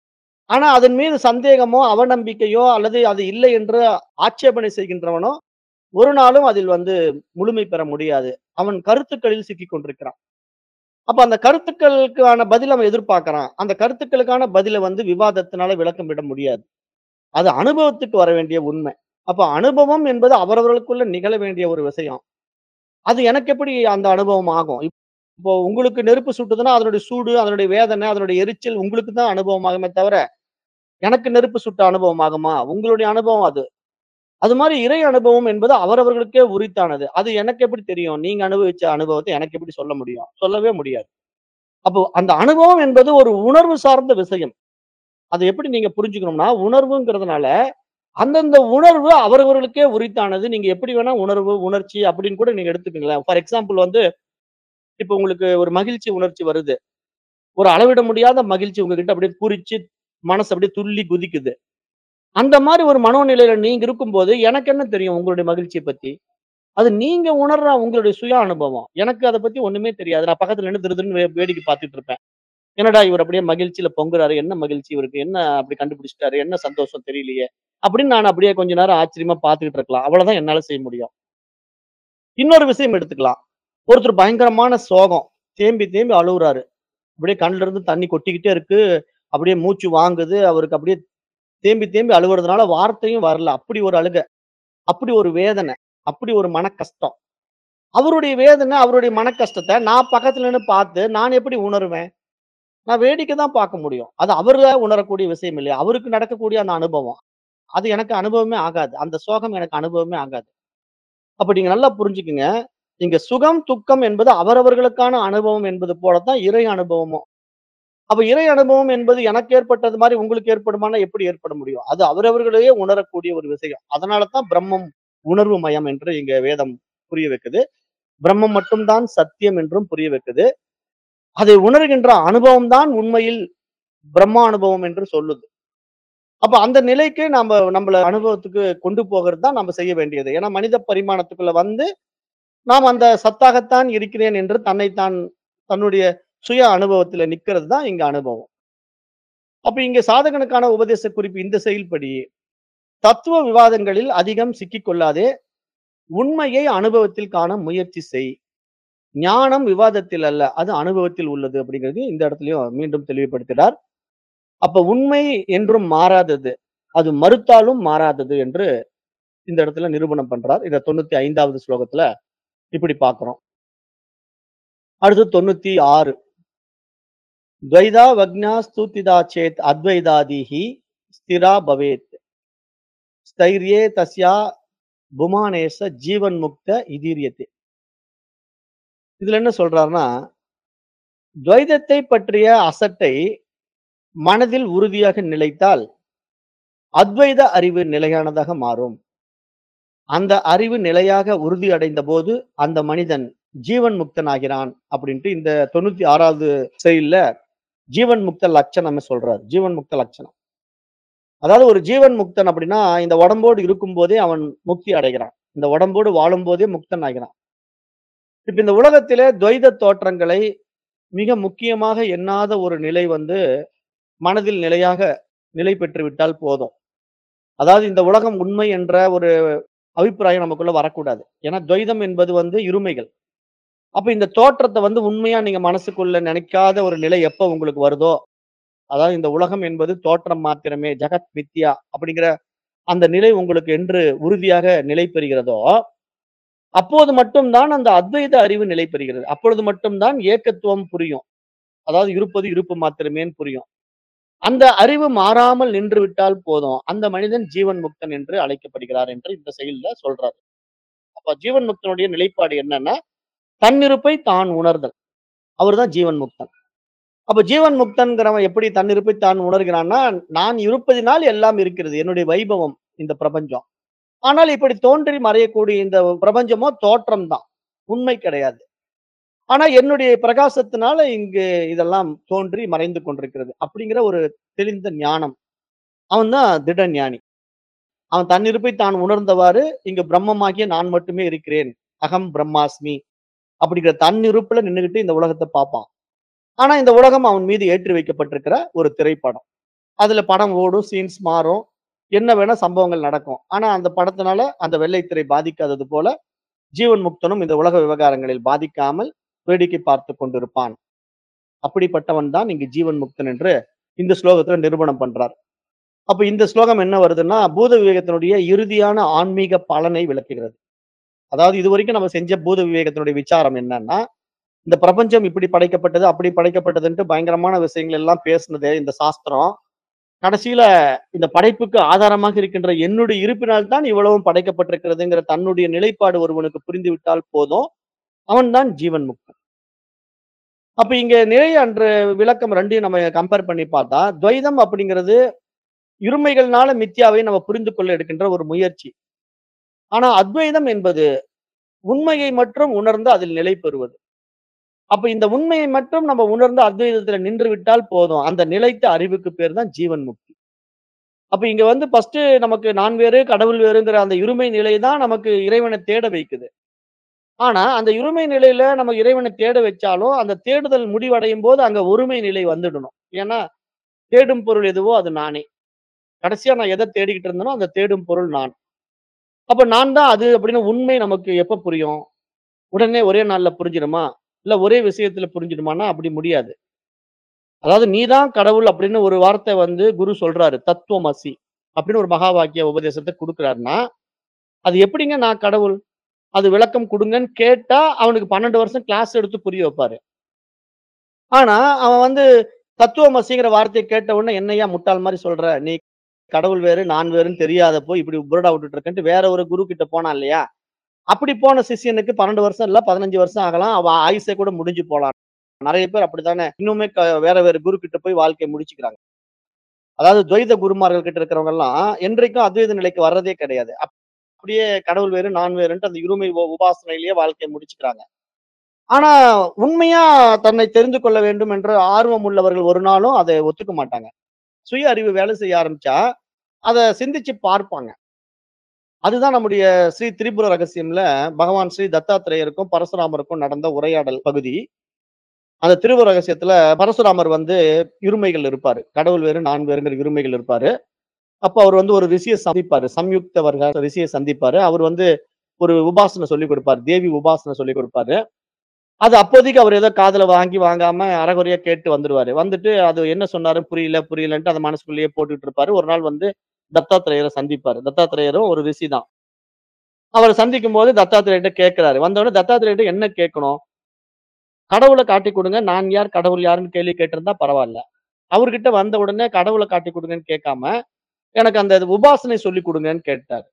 ஆனா அதன் மீது சந்தேகமோ, அவநம்பிக்கையோ அல்லது அது இல்லை என்று ஆட்சேபனை செய்கின்றவனோ, ஒரு நாளும் அதில் வந்து முழுமை பெற முடியாது. அவன் கருத்துக்களில் சிக்கிக் கொண்டிருக்கிறான். அப்ப அந்த கருத்துக்களுக்கான பதில் அவன் எதிர்பார்க்கிறான். அந்த கருத்துக்களுக்கான பதில வந்து விவாதத்தினால விளக்கம் விட முடியாது. அது அனுபவத்துக்கு வர வேண்டிய உண்மை. அப்ப அனுபவம் என்பது அவரவர்களுக்குள்ள நிகழ வேண்டிய ஒரு விஷயம். அது எனக்கு எப்படி அந்த அனுபவம் ஆகும்? இப்போ உங்களுக்கு நெருப்பு சுட்டுதுன்னா, அதனுடைய சூடு, அதனுடைய வேதனை, அதனுடைய எரிச்சல் உங்களுக்கு தான் அனுபவம் ஆகுமே தவிர, எனக்கு நெருப்பு சுட்ட அனுபவம் ஆகுமா? உங்களுடைய அனுபவம் அது. அது மாரி இறை அனுபவம் என்பது அவரவர்களுக்கே உரித்தானது. அது எனக்கு எப்படி தெரியும்? நீங்க அனுபவிச்ச அனுபவத்த எனக்கு எப்படி சொல்ல முடியும்? சொல்லவே முடியாது. அப்போ அந்த அனுபவம் என்பது ஒரு உணர்வு சார்ந்த விஷயம். அத எப்படி நீங்க புரிஞ்சுக்கணும்னா, உணர்வுங்கிறதுனால, அந்தந்த உணர்வு அவரவர்களுக்கே உரித்தானது. நீங்க எப்படி வேணா உணர்வு, உணர்ச்சி அப்படின்னு கூட நீங்க எடுத்துக்கங்களேன். ஃபார் எக்ஸாம்பிள் வந்து, இப்ப உங்களுக்கு ஒரு மகிழ்ச்சி உணர்ச்சி வருது. ஒரு அளவிட முடியாத மகிழ்ச்சி உங்ககிட்ட அப்படியே பூரிச்சு, மனசு அப்படியே துள்ளி குதிக்குது. அந்த மாரி ஒரு மனோநிலையில நீங்க இருக்கும்போது, எனக்கு என்ன தெரியும் உங்களுடைய மகிழ்ச்சிய பத்தி? அது நீங்க உணர்ற உங்களுடைய சுய அனுபவம். எனக்கு அத பத்தி ஒண்ணுமே தெரியாது. நான் பக்கத்துல நின்னு திரு திருன்னு வேடிக்கை பார்த்துட்டு இருப்பேன். என்னடா இவர் அப்படியே மகிழ்ச்சியில பொங்குறாரு. என்ன மகிழ்ச்சி இவருக்கு? என்ன அப்படி கண்டுபிடிச்சுட்டாரு? என்ன சந்தோஷம் தெரியலையே! அப்படின்னு நான் அப்படியே கொஞ்ச நேரம் ஆச்சரியமா பார்த்துக்கிட்டு இருக்கலாம். அவ்வளவுதான் என்னால செய்ய முடியும். இன்னொரு விஷயம் எடுத்துக்கலாம். ஒருத்தர் பயங்கரமான சோகம். தேம்பி தேம்பி அழுவுறாரு. அப்படியே கண்ல இருந்து தண்ணி கொட்டிக்கிட்டே இருக்கு. அப்படியே மூச்சு வாங்குது. அவருக்கு அப்படியே தேம்பி தேம்பி அழுவுறதுனால வார்த்தையும் வரல. அப்படி ஒரு அழுக. அப்படி ஒரு வேதனை. அப்படி ஒரு மனக்கஷ்டம். அவருடைய வேதனை, அவருடைய மனக்கஷ்டத்த நான் பக்கத்துல நின்னு பார்த்து, நான் எப்படி உணருவேன்? நான் வேடிக்கை தான் பார்க்க முடியும். அது அவரு உணரக்கூடிய விஷயம் இல்லையா? அவருக்கு நடக்கக்கூடிய அந்த அனுபவம். அது எனக்கு அனுபவமே ஆகாது. அந்த சோகம் எனக்கு அனுபவமே ஆகாது. அப்ப நீங்க நல்லா புரிஞ்சுக்குங்க. இங்க சுகம், துக்கம் என்பது அவரவர்களுக்கான அனுபவம் என்பது போல தான் இறை அனுபவமும். அப்ப இறை அனுபவம் என்பது எனக்கு ஏற்பட்டது மாரி உங்களுக்கு ஏற்படுமானா எப்படி ஏற்பட முடியும்? அது அவரவர்களையே உணரக்கூடிய ஒரு விஷயம். அதனால தான் பிரம்மம் உணர்வு மயம் என்று இங்க வேதம் புரிய வைக்குது. பிரம்மம் மட்டும் தான் சத்தியம் என்றும் புரிய வைக்குது. அதை உணர்கின்ற அனுபவம் தான் உண்மையில் பிரம்ம அனுபவம் என்று சொல்லுது. அப்ப அந்த நிலைக்கு நம்மள அனுபவத்துக்கு கொண்டு போகிறது தான் நம்ம செய்ய வேண்டியது. ஏன்னா மனித பரிமாணத்துக்குள்ள வந்து நாம் அந்த சத்தாகத்தான் இருக்கிறேன் என்று தன்னைத்தான் தன்னுடைய சுய அனுபவத்துல நிக்கிறது தான் இங்க அனுபவம். அப்ப இங்க சாதகனுக்கான உபதேச குறிப்பு இந்த செயல்படி தத்துவ விவாதங்களில் அதிகம் சிக்கிக் கொள்ளாதே, உண்மையை அனுபவத்தில் காண முயற்சி செய். ஞானம் விவாதத்தில் அல்ல, அது அனுபவத்தில் உள்ளது அப்படிங்கிறது இந்த இடத்துலயும் மீண்டும் தெளிவுபடுத்துகிறார். அப்ப உண்மை என்றும் மாறாதது. அது மறுத்தாலும் மாறாதது என்று இந்த இடத்துல நிரூபணம் பண்றார். இத 95வது ஸ்லோகத்துல இப்படி பார்க்கிறோம். அடுத்து 96. துவைதா வக்ஞா ஸ்தூதிதா சேத் அத்வைதாதிஹி ஸ்திரா பவேத். ஸ்தைர்யே தஸ்யா புமானேச ஜீவன் முக்த இதீரியதே. இதுல என்ன சொல்றாருன்னா, துவைதத்தை பற்றிய அசட்டை மனதில் உறுதியாக நிலைத்தால், அத்வைத அறிவு நிலையானதாக மாறும். அந்த அறிவு நிலையாக உறுதி அடைந்த போது, அந்த மனிதன் ஜீவன் முக்தனாகிறான் அப்படின்ட்டு இந்த 96வது செய்யுள்ல ஜீவன் முக்த லட்சணம்னு சொல்றாரு. ஜீவன் முக்த லட்சணம். அதாவது ஒரு ஜீவன் முக்தன் அப்படின்னா, இந்த உடம்போடு இருக்கும்போதே அவன் முக்தி அடைகிறான். இந்த உடம்போடு வாழும்போதே முக்தன் ஆகிறான். இப்ப இந்த உலகத்திலே துவைத தோற்றங்களை மிக முக்கியமாக எண்ணாத ஒரு நிலை வந்து மனதில் நிலையாக நிலை பெற்று விட்டால் போதும். அதாவது இந்த உலகம் உண்மை என்ற ஒரு அபிப்பிராயம் நமக்குள்ள வரக்கூடாது. ஏன்னா துவைதம் என்பது வந்து இருமைகள். அப்ப இந்த தோற்றத்த வந்து உண்மையா நீங்க மனசுக்குள்ள நினைக்காத ஒரு நிலை எப்ப உங்களுக்கு வருதோ, அதாவது இந்த உலகம் என்பது தோற்றம் மாத்திரமே, ஜகத் மித்யா அப்படிங்கிற அந்த நிலை உங்களுக்கு என்று உறுதியாக நிலை பெறுகிறதோ, அப்போது மட்டும் தான் அந்த அத்வைத அறிவு நிலை பெறுகிறது. அப்பொழுது மட்டும் தான் ஏகத்துவம் புரியும். அதாவது இருப்பது இருப்பு மாத்திரமேன்னு புரியும். அந்த அறிவு மாறாமல் நின்று விட்டால் போதும். அந்த மனிதன் ஜீவன் முக்தன் என்று அழைக்கப்படுகிறார் என்று இந்த செயல்ல சொல்றாரு. அப்ப ஜீவன் முக்தனுடைய நிலைப்பாடு என்னன்னா, தன்னிருப்பை தான் உணர்தல். அவர்தான் ஜீவன் முக்தன். அப்ப ஜீவன் முக்தன்கிறவன் எப்படி தன்னிருப்பை தான் உணர்கிறான்னா, நான் இருப்பதினால் எல்லாம் இருக்கிறது. என்னுடைய வைபவம் இந்த பிரபஞ்சம். ஆனால் இப்படி தோன்றி மறையக்கூடிய இந்த பிரபஞ்சமோ தோற்றம் தான். உண்மை கிடையாது. ஆனா என்னுடைய பிரகாசத்தினால இங்கு இதெல்லாம் தோன்றி மறைந்து கொண்டிருக்கிறது. அப்படிங்கிற ஒரு தெளிந்த ஞானம். அவன் தான் திட ஞானி. அவன் தன்னிருப்பை தான் உணர்ந்தவாறு இங்கு பிரம்மமாகிய நான் மட்டுமே இருக்கிறேன். அகம் பிரம்மாஸ்மி அப்படிங்கிற தன்னிருப்புல நின்னுகிட்டு இந்த உலகத்த பார்ப்பான். ஆனா இந்த உலகம் அவன் மீது ஏற்றி வைக்கப்பட்டிருக்கிற ஒரு திரைப்படம். அதுல படம் ஓடும், சீன்ஸ் மாறும். என்ன வேணா சம்பவங்கள் நடக்கும். ஆனா அந்த படத்தினால அந்த வெள்ளை திரை பாதிக்காதது போல, ஜீவன் முக்தனும் இந்த உலக விவகாரங்களில் பாதிக்காமல் வேடிக்கை பார்த்துக் கொண்டிருப்பான். அப்படிப்பட்டவன் தான் இங்கு ஜீவன் முக்தன் என்று இந்த ஸ்லோகத்துல நிரூபணம் பண்றார். அப்ப இந்த ஸ்லோகம் என்ன வருதுன்னா, பூத விவேகத்தினுடைய இறுதியான ஆன்மீக பலனை விளக்குகிறது. அதாவது இதுவரைக்கும் நம்ம செஞ்ச பூத விவேகத்தினுடைய விசாரம் என்னன்னா, இந்த பிரபஞ்சம் இப்படி படைக்கப்பட்டது, அப்படி படைக்கப்பட்டதுன்ட்டு பயங்கரமான விஷயங்கள் எல்லாம் பேசுனது இந்த சாஸ்திரம். கடைசியில இந்த படைப்புக்கு ஆதாரமாக இருக்கின்ற என்னுடைய இருப்பினால் தான் இவ்வளவும் படைக்கப்பட்டிருக்கிறதுங்கிற தன்னுடைய நிலைப்பாடு ஒருவனுக்கு புரிந்துவிட்டால் போதும். அவன் தான் ஜீவன் முக்தன். அப்ப இங்க நிலை அன்று விளக்கம் 2யும் நம்ம கம்பேர் பண்ணி பார்த்தா, துவைதம் அப்படிங்கிறது இருமைகள்னால மித்யாவை நம்ம புரிந்து கொள்ள எடுக்கின்ற ஒரு முயற்சி. ஆனா அத்வைதம் என்பது உண்மையை மட்டும் உணர்ந்து அதில் நிலை பெறுவது. அப்ப இந்த உண்மையை மட்டும் நம்ம உணர்ந்து அத்வைதத்துல நின்று விட்டால் போதும். அந்த நிலைத்த அறிவுக்கு பேர் தான் ஜீவன் முக்தி. அப்ப இங்க வந்து ஃபர்ஸ்ட் நமக்கு நான் வேறு, கடவுள் வேறுங்கிற அந்த இருமை நிலை தான் நமக்கு இறைவனை தேட வைக்குது. ஆனா, அந்த இருமை நிலையில நம்ம இறைவன தேட வச்சாலும், அந்த தேடுதல் முடிவடையும்போது அங்க ஒருமை நிலை வந்துடணும். ஏன்னா, தேடும் பொருள் எதுவோ அது நானே. கடைசியா நான் எத தேடிக்கிட்டு இருந்தேனோ, அந்த தேடும் பொருள் நான். அப்ப நான் தான் அது அப்படின்னு உண்மை நமக்கு எப்ப புரியும்? உடனே ஒரே நாள்ல புரிஞ்சிடுமா? இல்ல ஒரே விஷயத்துல புரிஞ்சிடுமான்னா, அப்படி முடியாது. அதாவது "நீ தான் கடவுள்" அப்படின்னு ஒரு வார்த்தை வந்து குரு சொல்றாரு. "தத்துவமசி" அப்படின்னு ஒரு மகா வாக்கிய உபதேசத்த குடுக்குறாருன்னா, அது எப்படிங்க நான் கடவுள்? அது விளக்கம் குடுங்கன்னு கேட்டா, அவனுக்கு 12 வருஷம் கிளாஸ் எடுத்து புரிய வைப்பாரு. ஆனா, அவன் வந்து தத்துவமசிங்கிற வார்த்தைய கேட்ட உடனே, "என்னய்யா முட்டாள் மாரி சொல்ற? நீ கடவுள் வேறு, நான் வேறுன்னு தெரியாதப்போ இப்படி புருடா விட்டுட்டு இருக்கன்ட்டு" வேற ஒரு குரு கிட்ட போனான் இல்லையா? அப்படி போன சிஷ்யனுக்கு 12 வருஷம் இல்ல, 15 வருஷம் ஆகலாம். அவன் ஆயுசே கூட முடிஞ்சு போலாம். நெறைய பேர் அப்படித்தானே இன்னுமே வேற வேற குரு கிட்ட போய் வாழ்க்கைய முடிச்சுக்கிறாங்க. அதாவது துவைத குருமார்கள் கிட்ட இருக்கிறவங்கலாம், என்றைக்கும் அத்வைத நிலைக்கு வர்றதே கிடையாது. அப்படியே கடவுள் வேறு, நான் வேறுன்ட்டு அந்த இருமை உபாசனையிலேயே வாழ்க்கைய முடிச்சுக்கிறாங்க. ஆனா, உண்மையா தன்னை தெரிந்து கொள்ள வேண்டும் என்ற ஆர்வம் உள்ளவர்கள் ஒரு நாளும் அத ஒத்துக்க மாட்டாங்க. சுய அறிவு வேலை செய்ய ஆரம்பிச்சா, அத சிந்திச்சு பார்ப்பாங்க. அதுதான் நம்முடைய ஸ்ரீ திரிபுர ரகசியம்ல பகவான் ஸ்ரீ தத்தாத்திரேயருக்கும், பரசுராமருக்கும் நடந்த உரையாடல் பகுதி. அந்த திரிபுர ரகசியத்துல பரசுராமர் வந்து இருமைகள் இருப்பாரு. கடவுள் வேறு, நான் வேறுங்கிற இருமைகள் இருப்பாரு. அப்ப அவர் வந்து ஒரு ரிஷிய சந்திப்பாரு. சம்யுக்த வர்க ரிஷிய சந்திப்பாரு. அவர் வந்து ஒரு உபாசனை சொல்லிக் கொடுப்பாரு. தேவி உபாசனை சொல்லிக் கொடுப்பாரு. அது அப்போதைக்கு அவர் ஏதோ காதுல வாங்கி, வாங்காம அரைகுறையா கேட்டு வந்துருவாரு. வந்துட்டு அது என்ன சொன்னாரு புரியல, புரியலன்ட்டு அத மனசுக்குள்ளேயே போட்டுட்டு இருப்பாரு. ஒரு நாள் வந்து தத்தாத்திரேயர சந்திப்பாரு. தத்தாத்திரேயரும் ஒரு ரிஷி தான். அவர சந்திக்கும்போது தத்தாத்திரேயர்ட்ட கேட்கிறாரு. வந்தவுடனே தத்தாத்திரேயர்ட்ட என்ன கேட்கணும்? கடவுள காட்டிக் குடுங்க. நான் யார், கடவுள் யாருன்னு கேள்வி கேட்டிருந்தா பரவால்ல. அவர்கிட்ட வந்த உடனே கடவுள காட்டிக் குடுங்கன்னு கேட்காம, எனக்கு அந்த உபாசனை சொல்லிக் குடுங்கன்னு கேட்டாரு.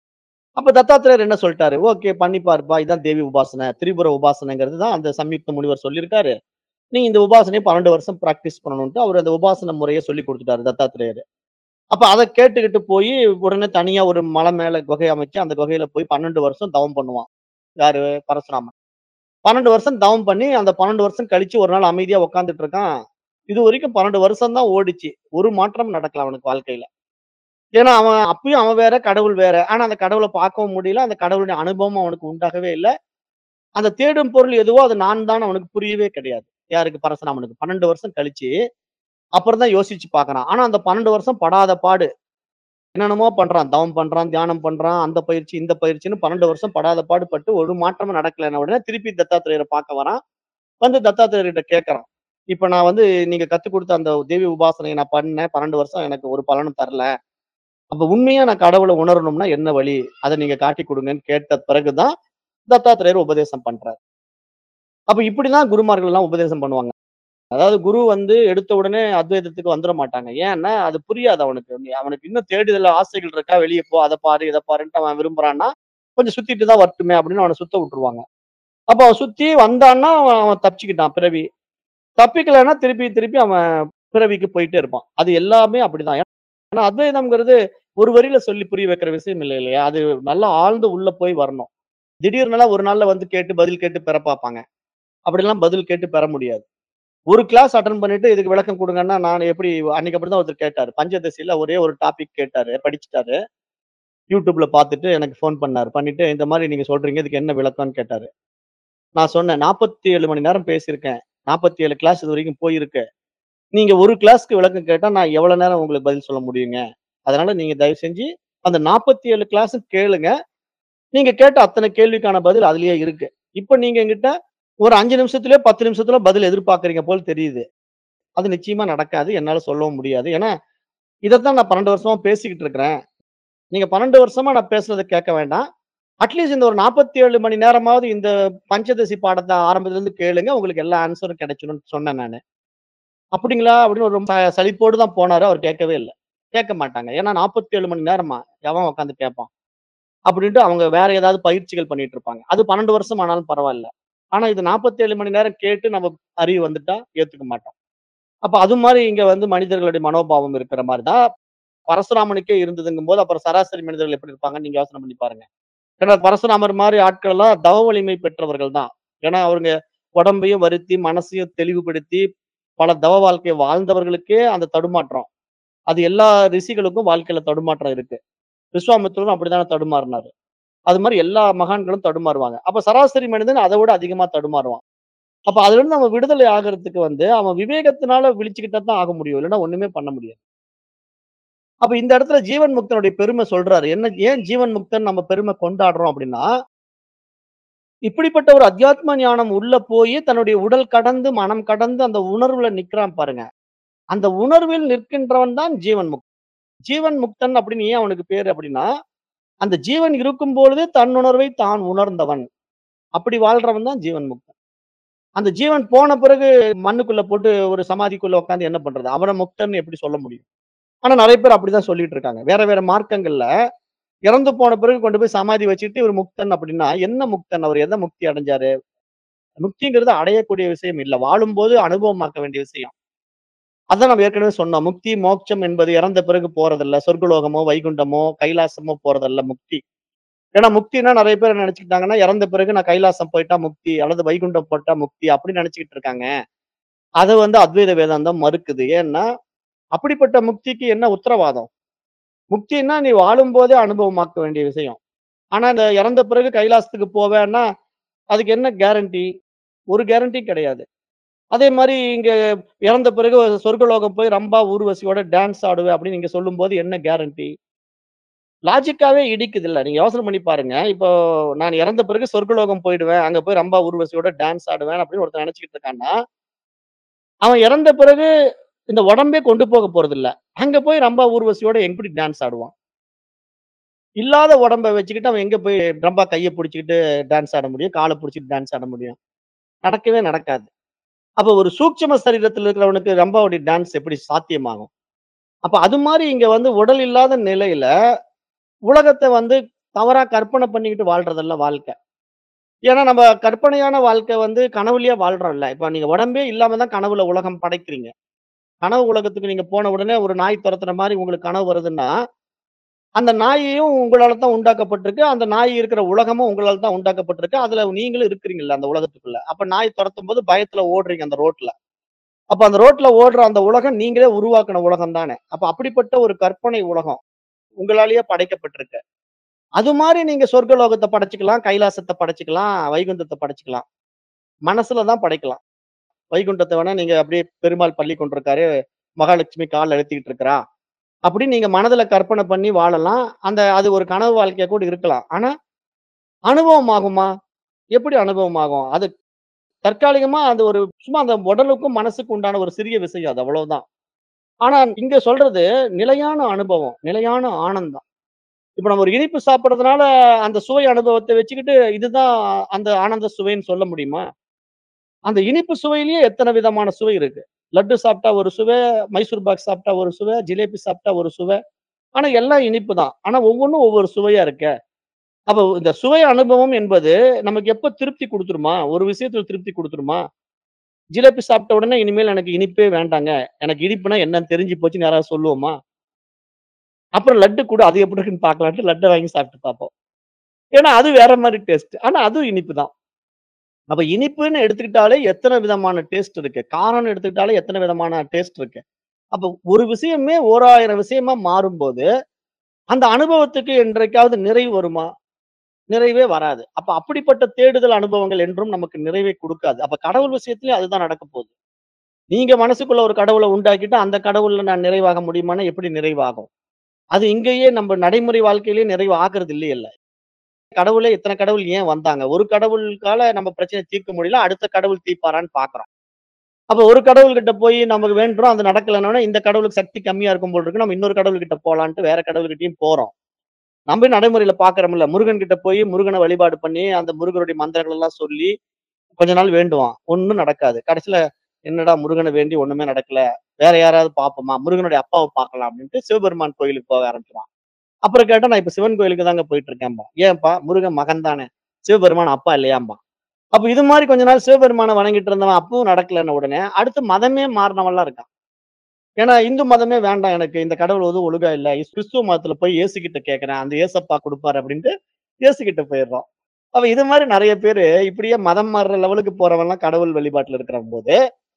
அப்ப தத்தாத்திரேயர் என்ன சொல்ட்டாரு, "ஓகே பண்ணி பாருப்பா. இதான் தேவி உபாசனை. திரிபுர உபாசனைங்கிறது தான் அந்த சம்யுக்த முனிவர் சொல்லியிருக்காரு. நீ இந்த உபாசனைய 12 வருஷம் பிராக்டிஸ் பண்ணணும்ன்ட்டு அவரு அந்த உபாசன முறைய சொல்லிக் குடுத்துட்டாரு தத்தாத்திரேயர். அப்ப அத கேட்டுக்கிட்டு போயி உடனே தனியா ஒரு மலை மேல குகை அமைச்சு, அந்த குகையில போய் 12 வருஷம் தவம் பண்ணுவான். யாரு? பரசுராமன். 12 வருஷம் தவம் பண்ணி, அந்த 12 வருஷம் கழிச்சு ஒரு நாள் அமைதியா உட்கார்ந்துட்டு இருக்கான். இதுவரைக்கும் 12 வருஷம் தான் ஓடிச்சு. ஒரு மாற்றம் நடக்கல அவனுக்கு வாழ்க்கையில. ஏன்னா, அவன் அப்பயும் அவன் வேற, கடவுள் வேற. ஆனா, அந்த கடவுள பார்க்கவும் முடியல. அந்த கடவுளுடைய அனுபவமும் அவனுக்கு உண்டாகவே இல்ல. அந்த தேடும் பொருள் எதுவோ அது நான் தான் அவனுக்கு புரியவே கிடையாது. யாருக்கு? பரசுராமனுக்கு. 12 வருஷம் கழிச்சு, அப்புறம் தான் யோசிச்சு பார்க்குறான். ஆனா, அந்த 12 வருஷம் படாத பாடு. என்னென்னமோ பண்றான். தவம் பண்றான், தியானம் பண்றான். அந்த பயிற்சி, இந்த பயிற்சின்னு 12 வருஷம் படாத பாடுபட்டு ஒரு மாற்றமும் நடக்கலன்ன உடனே திருப்பி தத்தாத்திரேயர பார்க்க வரான். வந்து தத்தாத்திரேயர்ட்ட கேட்கறான். இப்ப நான் வந்து நீங்க கத்துக் குடுத்த அந்த தேவி உபாசனைய நான் பண்ணேன். 12 வருஷம் எனக்கு ஒரு பலனும் தரல. அப்ப உண்மையா நான் கடவுள உணரணும்னா என்ன வழி? அத நீங்க காட்டிக் குடுங்கன்னு கேட்ட பிறகு தான் தத்தாத்திரேயர் உபதேசம் பண்றார். அப்ப இப்படிதான் குருமார்கள் எல்லாம் உபதேசம் பண்ணுவாங்க. அதாவது குரு வந்து எடுத்த உடனே அத்வைதத்துக்கு வந்துர மாட்டாங்க. ஏன்னா, அது புரியாது அவனுக்கு. அவனுக்கு இன்னும் தேடுதல் ஆசைகள் இருக்கா, வெளிய போ, அத பாரு, இத பாருன்ட்டு அவன் விரும்புறான்னா, கொஞ்சம் சுத்திட்டு தான் வரட்டுமே அப்படின்னு அவன சுத்த விட்டுருவாங்க. அப்ப அவன் சுத்தி வந்தான்னா, அவன் அவன் தப்பிச்சுக்கிட்டான் பிறவி. தப்பிக்கலன்னா திருப்பி திருப்பி அவன் பிறவிக்கு போயிட்டே இருப்பான். அது எல்லாமே அப்படிதான். ஏன்னா அத்வைதம்ங்கிறது ஒரு வரியில சொல்லி புரிய வைக்கிற விஷயம் இல்ல இல்லையா? அது நல்லா ஆழ்ந்து உள்ள போய் வரணும். திடீர்னுலாம் ஒரு நாள்ல வந்து கேட்டு பதில் கேட்டு பெற பார்ப்பாங்க. அப்படிலாம் பதில் கேட்டு பெற முடியாது. ஒரு கிளாஸ் அட்டெண்ட் பண்ணிட்டு இதுக்கு விளக்கம் குடுங்கன்னா, நான் எப்படி அன்னைக்கு அப்படிதான் ஒருத்தர் கேட்டாரு. பஞ்சதசில ஒரே ஒரு டாபிக் கேட்டாரு. படிச்சுட்டாரு. YouTubeல பார்த்துட்டு எனக்கு ஃபோன் பண்ணாரு. பண்ணிட்டு இந்த மாரி நீங்க சொல்றீங்க. இதுக்கு என்ன விளக்கம்ன்னு கேட்டாரு. நான் சொன்னேன் 47 மணி நேரம் பேசியிருக்கேன். 47 கிளாஸ் இதுவரைக்கும் போயிருக்கு. நீங்க ஒரு கிளாஸ்க்கு விளக்கம் கேட்டா, நான் எவ்வளவு நேரம் உங்களுக்கு பதில் சொல்ல முடியுங்க? அதனால நீங்க தயவு செஞ்சு அந்த 47 கிளாஸும் கேளுங்க. நீங்க கேட்ட அத்தன கேள்விக்கான பதில் அதிலேயே இருக்கு. இப்ப நீங்க என்கிட்ட ஒரு 5 நிமிஷத்திலயோ, 10 நிமிஷத்துல பதில் எதிர்பார்க்கிறீங்க போல தெரியுது. அது நிச்சயமா நடக்காது. என்னால சொல்லவும் முடியாது. ஏன்னா, இதத்தான் நான் 12 வருஷமா பேசிக்கிட்டு இருக்கிறேன். நீங்க 12 வருஷமா நான் பேசுனத கேட்க வேண்டாம். அட்லீஸ்ட் இந்த ஒரு 47 மணி நேரமாவது இந்த பஞ்சதசி பாடத்த ஆரம்பத்துலருந்து கேளுங்க. உங்களுக்கு எல்லா ஆன்ஸரும் கிடைச்சிடும்னு சொன்னேன் நானு. "அப்படிங்களா?" அப்படின்னு ஒரு சலிப்போடு தான் போனாரு. அவர் கேட்கவே இல்ல. கேட்க மாட்டாங்க. ஏன்னா 47 மணி நேரமா, எவன் உட்கார்ந்து கேட்பான்? அப்படின்ட்டு அவங்க வேற ஏதாவது பயிற்சிகள் பண்ணிட்டு இருப்பாங்க. அது 12 வருஷம் ஆனாலும் பரவால்ல. ஆனா இது 47 மணி நேரம் கேட்டு நம்ம அறிவு வந்துட்டா ஏத்துக்க மாட்டோம். அப்ப அது மாரி இங்க வந்து மனிதர்களுடைய மனோபாவம் இருக்கிற மாரி தான் பரசுராமனுக்கே இருந்ததுங்கும்போது, அப்புறம் சராசரி மனிதர்கள் எப்படி இருப்பாங்கன்னு நீங்க யோசனை பண்ணி பாருங்க. ஏன்னா பரசுராமர் மாரி ஆட்கள் எல்லாம் தவ வலிமை பெற்றவர்கள் தான். ஏன்னா அவருங்க உடம்பையும் வருத்தி, மனசையும் தெளிவுபடுத்தி, பல தவ வாழ்க்கை வாழ்ந்தவர்களுக்கே அந்த தடுமாற்றம். அது எல்லா ரிஷிகளுக்கும் வாழ்க்கையில தடுமாற்றம் இருக்கு. விஸ்வாமித்திரரும் அப்படித்தானே தடுமாறுனாரு. அது மாரி எல்லா மகான்களும் தடுமாறுவாங்க. அப்ப சராசரி மனிதன் அத விட அதிகமா தடுமாறுவான். அப்ப அதிலிருந்து நம்ம விடுதலை ஆகுறதுக்கு அவன் விவேகத்தினால விழிச்சுக்கிட்டா தான் ஆக முடியும். இல்லன்னா ஒண்ணுமே பண்ண முடியாது. அப்ப இந்த இடத்துல ஜீவன் முக்தனுடைய பெருமை சொல்றாரு. ஏன் ஜீவன் முக்தன் நம்ம பெருமை கொண்டாடுறோம் அப்படின்னா, இப்படிப்பட்ட ஒரு அத்தியாத்ம ஞானம் உள்ள போயி தன்னுடைய உடல் கடந்து, மனம் கடந்து அந்த உணர்வுல நிக்கிறான் பாருங்க. அந்த உணர்வில் நிற்கின்றவன் தான் ஜீவன் முக்தன். ஜீவன் முக்தன் அப்படின்னு ஏன் அவனுக்கு பேரு அப்படின்னா, அந்த ஜீவன் இருக்கும்பொழுது தன்னுணர்வை தான் உணர்ந்தவன். அப்படி வாழ்றவன் தான் ஜீவன் முக்தன். அந்த ஜீவன் போன பிறகு மண்ணுக்குள்ள போட்டு ஒரு சமாதிக்குள்ள உட்கார்ந்து என்ன பண்றது? அவன முக்தன்னு எப்படி சொல்ல முடியும்? ஆனா நெறைய பேர் அப்படிதான் சொல்லிட்டு இருக்காங்க. வேற வேற மார்க்கங்கள்ல இறந்து போன பிறகு கொண்டு போய் சமாதி வச்சுட்டு இவர் முக்தன் அப்படின்னா, என்ன முக்தன்? அவர் எத முக்தி அடைஞ்சாரு? முக்திங்கிறது அடையக்கூடிய விஷயம் இல்ல. வாழும்போது அனுபவமாக்க வேண்டிய விஷயம். அதான் நம்ம ஏற்கனவே சொன்னோம். முக்தி, மோட்சம் என்பது இறந்த பிறகு போறதல்ல. சொர்க்கலோகமோ, வைகுண்டமோ, கைலாசமோ போறதல்ல முக்தி. ஏன்னா முக்தின்னா நெறைய பேர் என்ன நெனச்சுக்கிட்டாங்கன்னா, இறந்த பிறகு நான் கைலாசம் போயிட்டா முக்தி அல்லது வைகுண்டம் போட்டா முக்தி அப்படி நெனச்சுக்கிட்டு இருக்காங்க. அத அத்வைத வேதாந்தம் மறுக்குது. ஏன்னா, அப்படிப்பட்ட முக்திக்கு என்ன உத்தரவாதம்? முக்தின்னா நீ வாழும்போதே அனுபவமாக்க வேண்டிய விஷயம். ஆனா, இந்த இறந்த பிறகு கைலாசத்துக்கு போவேன்னா, அதுக்கு என்ன கேரண்டி? ஒரு கேரண்டியும் கிடையாது. அதே மாரி இங்க இறந்த பிறகு சொர்க்கலோகம் போய் ரம்பா, ஊர்வசியோட டான்ஸ் ஆடுவேன் அப்படின்னு நீங்க சொல்லும்போது என்ன கேரண்டி? லாஜிக்காவே இடிக்குதுல்ல. நீங்க யோசனை பண்ணி பாருங்க. இப்போ நான் இறந்த பிறகு சொர்க்கலோகம் போயிடுவேன். அங்க போய் ரம்பா, ஊர்வசியோட டான்ஸ் ஆடுவேன் அப்படின்னு ஒருத்தன் நெனச்சுக்கிட்டு இருக்கான்னா, அவன் இறந்த பிறகு இந்த உடம்பே கொண்டு போக போறதில்ல. அங்க போய் ரம்பா, ஊர்வசியோட எப்படி டான்ஸ் ஆடுவான்? இல்லாத உடம்ப வச்சுக்கிட்டு அவன் எங்க போய் ரம்பா கைய புடிச்சுக்கிட்டு டான்ஸ் ஆட முடியும்? கால புடிச்சுட்டு டான்ஸ் ஆட முடியும்? நடக்கவே நடக்காது. அப்ப ஒரு சூட்சும சரீரத்துல இருக்கிறவனுக்கு ரம்பாவுடைய டான்ஸ் எப்படி சாத்தியமாகும்? அப்ப அது மாரி இங்க உடல் இல்லாத நிலையில, உலகத்த தவறா கற்பனை பண்ணிக்கிட்டு வாழ்றதல்ல வாழ்க்கை. ஏன்னா நம்ம கற்பனையான வாழ்க்கை கனவுலயே வாழ்றோம்ல. இப்ப நீங்க உடம்பே இல்லாம தான் கனவுல உலகம் படைக்கிறீங்க. கனவு உலகத்துக்கு நீங்க போன உடனே ஒரு நாய் தொரத்துற மாரி உங்களுக்கு கனவு வருதுன்னா, அந்த நாயையும் உங்களால தான் உண்டாக்கப்பட்டிருக்கு. அந்த நாய் இருக்கிற உலகமும் உங்களால தான் உண்டாக்கப்பட்டிருக்கு. அதுல நீங்களும் இருக்கிறீங்கல்ல அந்த உலகத்துக்குள்ள. அப்ப நாய் தொரத்தும்போது பயத்துல ஓடுறீங்க அந்த ரோட்ல. அப்ப அந்த ரோட்ல ஓடுற அந்த உலகம் நீங்களே உருவாக்குன உலகம் தானே. அப்ப அப்படிப்பட்ட ஒரு கற்பனை உலகம் உங்களாலேயே படைக்கப்பட்டிருக்கு. அது மாரி நீங்க சொர்க்கலோகத்த படைச்சுக்கலாம், கைலாசத்த படைச்சுக்கலாம், வைகுந்தத்த படைச்சுக்கலாம். மனசுல தான் படைக்கலாம். வைகுண்டத்த வேணா நீங்க அப்படியே பெருமாள் பள்ளி கொண்டிருக்காரு, மகாலட்சுமி கால் அழுத்திக்கிட்டு இருக்கிறா. அப்படின்னு நீங்க மனதுல கற்பனை பண்ணி வாழலாம். அது ஒரு கனவு வாழ்க்கையா கூட இருக்கலாம். ஆனா அனுபவம் ஆகுமா? எப்படி அனுபவம் ஆகும்? அது தற்காலிகமா அது ஒரு சும்மா அந்த உடலுக்கும், மனசுக்கும் உண்டான ஒரு சிறிய விஷயம் அது அவ்வளவுதான். ஆனா இங்க சொல்றது நிலையான அனுபவம், நிலையான ஆனந்தம். இப்ப நம்ம ஒரு இனிப்பு சாப்பிடுறதுனால அந்த சுவை அனுபவத்த வச்சுக்கிட்டு, இதுதான் அந்த ஆனந்த சுவைன்னு சொல்ல முடியுமா? அந்த இனிப்பு சுவையிலேயே எத்தன விதமான சுவை இருக்கு. லட்டு சாப்பிட்டா ஒரு சுவை, மைசூர் பாக் சாப்பிட்டா ஒரு சுவை, ஜிலேபி சாப்பிட்டா ஒரு சுவை. ஆனா எல்லாம் இனிப்பு தான். ஆனா ஒவ்வொன்னும் ஒவ்வொரு சுவையா இருக்கே. அப்ப இந்த சுவை அனுபவம் என்பது நமக்கு எப்ப திருப்தி குடுத்துருமா? ஒரு விஷயத்துல திருப்தி குடுத்துருமா? ஜிலேபி சாப்பிட்ட உடனே இனிமேல் எனக்கு இனிப்பே வேண்டாங்க. எனக்கு இனிப்புனா என்னன்னு தெரிஞ்சு போச்சுன்னு யாராவது சொல்லுவோமா? அப்புறம் லட்டு குடு அது எப்படி இருக்குன்னு பார்க்கலான்ட்டு லட்ட வாங்கி சாப்பிட்டு பார்ப்போம். ஏன்னா அது வேற மாரி டேஸ்ட். ஆனா அதுவும் இனிப்பு தான். அப்ப இனிப்புன்னு எடுத்துக்கிட்டாலே எத்தன விதமான டேஸ்ட் இருக்கு. காரம்ன்னு எடுத்துக்கிட்டாலே எத்தன விதமான டேஸ்ட் இருக்கு. அப்ப ஒரு விஷயமே ஓராயிரம் விஷயமா மாறும்போது, அந்த அனுபவத்துக்கு என்றைக்காவது நிறைவு வருமா? நிறைவே வராது. அப்ப அப்படிப்பட்ட தேடுதல் அனுபவங்கள் என்றும் நமக்கு நிறைவை குடுக்காது. அப்ப கடவுள் விஷயத்திலயும் அதுதான் நடக்கப் போகுது. நீங்க மனசுக்குள்ள ஒரு கடவுள உண்டாக்கிட்டு, அந்த கடவுள்ல நான் நிறைவாக முடியுமான்னா எப்படி நிறைவாகும்? அது இங்கேயே நம்ம நடைமுறை வாழ்க்கையிலேயே நிறைவு ஆகுறது இல்லையல்ல. கடவுளே இத்தன கடவுள் ஏன் வந்தாங்க? ஒரு கடவுளுக்கால நம்ம பிரச்சனைய தீர்க்க முடியல. அடுத்த கடவுள் தீர்ப்பாரான்னு பார்க்கிறோம். அப்ப ஒரு கடவுள்கிட்ட போய் நமக்கு வேண்டுறோம். அது நடக்கலன்னோனே, இந்த கடவுளுக்கு சக்தி கம்மியா இருக்கும் போல இருக்கு. நம்ம இன்னொரு கடவுள்கிட்ட போலான்ட்டு வேற கடவுள்கிட்டயும் போறோம். நம்ம நடைமுறையில பார்க்கிறோம்ல. முருகன் கிட்ட போய் முருகன வழிபாடு பண்ணி, அந்த முருகனுடைய மந்திரங்கள் எல்லாம் சொல்லி கொஞ்ச நாள் வேண்டுவான். ஒண்ணும் நடக்காது. கடைசியில என்னடா முருகன வேண்டி ஒண்ணுமே நடக்கல. வேற யாராவது பார்ப்போமா? முருகனுடைய அப்பாவ பார்க்கலாம் அப்படின்ட்டு சிவபெருமான் கோயிலுக்கு போக ஆரம்பிச்சுருவான். அப்புறம் கேட்டா, நான் இப்ப சிவன் கோயிலுக்கு தாங்க போயிட்டு இருக்கேன்பா. ஏன்பா? முருகன் மகன் தானே. சிவபெருமான் அப்பா இல்லையாம்பா. அப்ப இது மாரி கொஞ்ச நாள் சிவபெருமான வணங்கிட்டு இருந்தவன் அப்பவும் நடக்கலன்ன உடனே, அடுத்து மதமே மாறுனவன்லாம் இருக்கான். ஏன்னா இந்து மதமே வேண்டாம் எனக்கு. இந்த கடவுள் ஒழுங்கா இல்ல. கிறிஸ்துவ மதத்துல போய் இயேசு கிட்ட கேட்கிறேன். அந்த இயேசப்பா குடுப்பாரு அப்படின்ட்டு இயேசு கிட்ட போயிடுறோம். அப்ப இது மாரி நெறைய பேரு இப்படியே மதம் மாறுற லெவலுக்கு போறவன்லாம் கடவுள் வழிபாட்டுல இருக்கிறம்போது,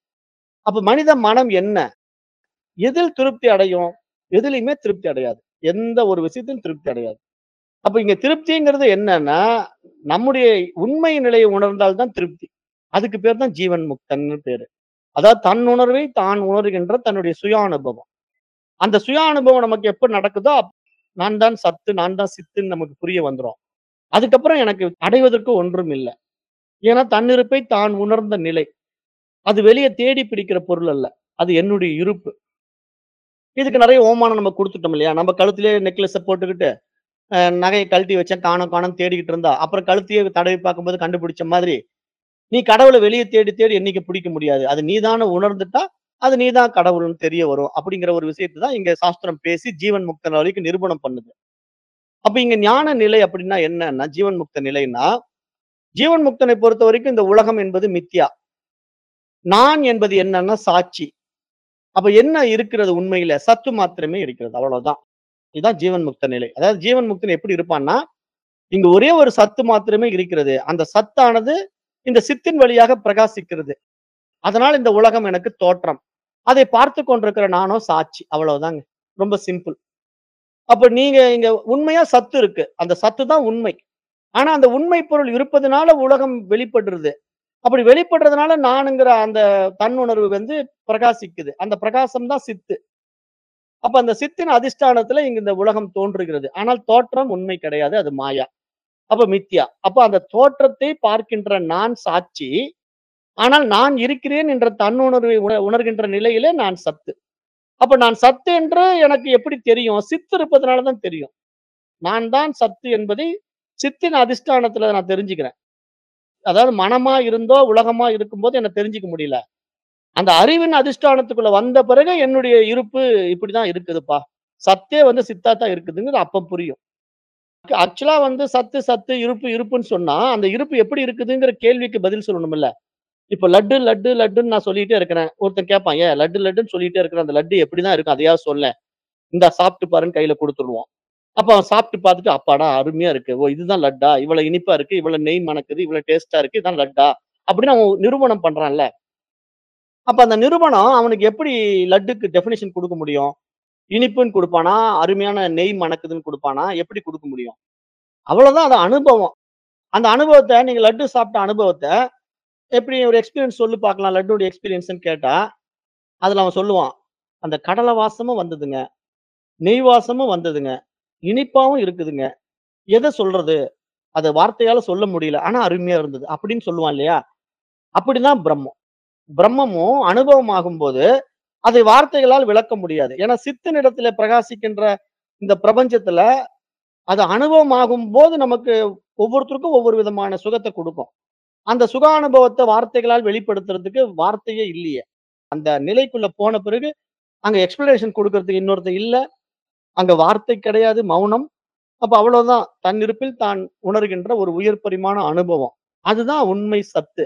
அப்ப மனித மனம் என்ன? எதில் திருப்தி அடையும்? எதிலயுமே திருப்தி அடையாது. எந்த ஒரு விஷயத்திலும் திருப்தி அடையாது. அப்ப இங்க திருப்திங்கிறது என்னன்னா, நம்முடைய உண்மை நிலையை உணர்ந்தால் தான் திருப்தி. அதுக்கு பேர் தான் ஜீவன் முக்தன்னு பேரு. அதாவது தன் உணர்வை தான் உணர்கின்ற தன்னுடைய சுய அனுபவம். அந்த சுய அனுபவம் நமக்கு எப்ப நடக்குதோ, நான் தான் சத்து, நான் தான் சித்துன்னு நமக்கு புரிய வந்துரும். அதுக்கப்புறம் எனக்கு அடைவதற்கு ஒன்றும் இல்ல. ஏன்னா தன்னிருப்பை தான் உணர்ந்த நிலை. அது வெளிய தேடி பிடிக்கிற பொருள் அல்ல. அது என்னுடைய இருப்பு. இதுக்கு நெறைய ஓமானம் நம்ம குடுத்துட்டோம் இல்லையா? நம்ம கழுத்திலேயே நெக்லஸ போட்டுக்கிட்டு, நகைய கழட்டி வச்சேன் காணோம் காணோம்னு தேடிக்கிட்டு இருந்தா, அப்புறம் கழுத்தையே தடவி பார்க்கும்போது கண்டுபிடிச்ச மாதிரி, நீ கடவுள வெளிய தேடி தேடி என்னைக்கு பிடிக்க முடியாது. அது நீதான்னு உணர்ந்துட்டா, அது நீ தான் கடவுள்ன்னு தெரிய வரும். அப்படிங்கிற ஒரு விஷயத்த தான் இங்க சாஸ்திரம் பேசி ஜீவன் முக்தன் வரைக்கும் நிரூபணம் பண்ணுது. அப்ப இங்க ஞான நிலை அப்படின்னா என்னன்னா, ஜீவன் முக்த நிலைன்னா, ஜீவன் முக்தனை பொறுத்தவரைக்கும் இந்த உலகம் என்பது மித்யா. நான் என்பது என்னன்னா சாட்சி. அப்ப என்ன இருக்கிறது உண்மையில? சத்து மாத்திரமே இருக்கிறது. அவ்வளவுதான். இதுதான் ஜீவன் முக்த நிலை. அதாவது ஜீவன் முக்தன் எப்படி இருப்பான்னா, இங்க ஒரே ஒரு சத்து மாத்திரமே இருக்கிறது. அந்த சத்தானது இந்த சித்தின் வழியாக பிரகாசிக்கிறது. அதனால இந்த உலகம் எனக்கு தோற்றம். அதை பார்த்துக் கொண்டிருக்கிற நானோ சாட்சி. அவ்வளவுதாங்க. ரொம்ப சிம்பிள். அப்ப நீங்க இங்க உண்மையா சத்து இருக்கு. அந்த சத்து தான் உண்மை. ஆனா அந்த உண்மை பொருள் இருப்பதனால உலகம் வெளிப்படுறது. அப்படி வெளிப்படுறதுனால நானுங்கிற அந்த தன்னுணர்வு வந்து பிரகாசிக்குது. அந்த பிரகாசம் தான் சித்து. அப்ப அந்த சித்தின் அதிஷ்டானத்துல இங்க இந்த உலகம் தோன்றுகிறது. ஆனால் தோற்றம் உண்மை கிடையாது. அது மாயா. அப்ப மித்யா. அப்ப அந்த தோற்றத்தை பார்க்கின்ற நான் சாட்சி. ஆனால் நான் இருக்கிறேன் என்ற தன்னுணர்வை உணர்கின்ற நிலையிலே நான் சத்து. அப்ப நான் சத்து என்று எனக்கு எப்படி தெரியும்? சித்து இருப்பதனால தான் தெரியும். நான் தான் சத்து என்பதை சித்தின் அதிஷ்டானத்துல நான் தெரிஞ்சுக்கிறேன். அதாவது மனமா இருந்தோ, உலகமா இருக்கும்போது என்ன தெரிஞ்சுக்க முடியல. அந்த அறிவின் அதிஷ்டானத்துக்குள்ள வந்த பிறகு என்னுடைய இருப்பு இப்படிதான் இருக்குதுப்பா. சத்தே வந்து சித்தா தான் இருக்குதுங்கிறது அப்ப புரியும். ஆக்சுவலா வந்து சத்து, சத்து, இருப்பு, இருப்புன்னு சொன்னா, அந்த இருப்பு எப்படி இருக்குதுங்கிற கேள்விக்கு பதில் சொல்லணும்ல. இப்ப லட்டு, லட்டு, லட்டுன்னு நான் சொல்லிட்டே இருக்கிறேன். ஒருத்தன் கேட்பான், "ஏன் லட்டு, லட்டுன்னு சொல்லிட்டே இருக்கிற, அந்த லட்டு எப்படிதான் இருக்கும்? அதையாவது சொல்லேன்." இந்தா சாப்பிட்டு பாருன்னு கையில குடுத்துருவோம். அப்ப அவன் சாப்பிட்டு பார்த்துட்டு, "அப்பாடா! அருமையா இருக்கு. ஓ! இதுதான் லட்டா? இவ்வளவு இனிப்பா இருக்கு, இவ்வளவு நெய் மணக்குது, இவ்வளவு டேஸ்ட்டா இருக்கு. இதான் லட்டா?" அப்படின்னு அவன் நிரூபணம் பண்றான்ல. அப்ப அந்த நிரூபணம் அவனுக்கு எப்படி லட்டுக்கு டெஃபினிஷன் குடுக்க முடியும்? இனிப்புன்னு குடுப்பானா? அருமையான நெய் மணக்குதுன்னு குடுப்பானா? எப்படி குடுக்க முடியும்? அவ்வளவுதான் அது அனுபவம். அந்த அனுபவத்த நீங்க லட்டு சாப்பிட்ட அனுபவத்த எப்படி ஒரு எக்ஸ்பீரியன்ஸ் சொல்லு பார்க்கலாம். லட்டுடைய எக்ஸ்பீரியன்ஸ்ன்னு கேட்டா, அதுல அவன் சொல்லுவான். அந்த கடல வாசமும் வந்ததுங்க. நெய் வாசமும் வந்ததுங்க. இனிப்பாவும் இருக்குதுங்க. எத சொல்றது? அத வார்த்தையால சொல்ல முடியல. ஆனா அருமையா இருந்தது. அப்படின்னு சொல்லுவான் இல்லையா? அப்படிதான் பிரம்மம். பிரம்மமும் அனுபவமாகும்போது, அதை வார்த்தைகளால் விளக்க முடியாது. ஏன்னா சித்தனிடத்திலே பிரகாசிக்கின்ற இந்த பிரபஞ்சத்துல, அது அனுபவமாகும்போது நமக்கு ஒவ்வொருத்தருக்கும் ஒவ்வொரு விதமான சுகத்த குடுக்கும். அந்த சுக அனுபவத்த வார்த்தைகளால் வெளிப்படுத்துறதுக்கு வார்த்தையே இல்லையே. அந்த நிலைக்குள்ள போன பிறகு, அங்க எக்ஸ்பிளனேஷன் குடுக்கறதுக்கு இன்னொருத்தன் இல்ல. அங்க வார்த்தை கிடையாது, மௌனம். அப்ப அவ்வளவுதான். தன் இருப்பில் தான் உணர்கின்ற ஒரு உயர் பரிமாண அனுபவம். அதுதான் உண்மை சத்து.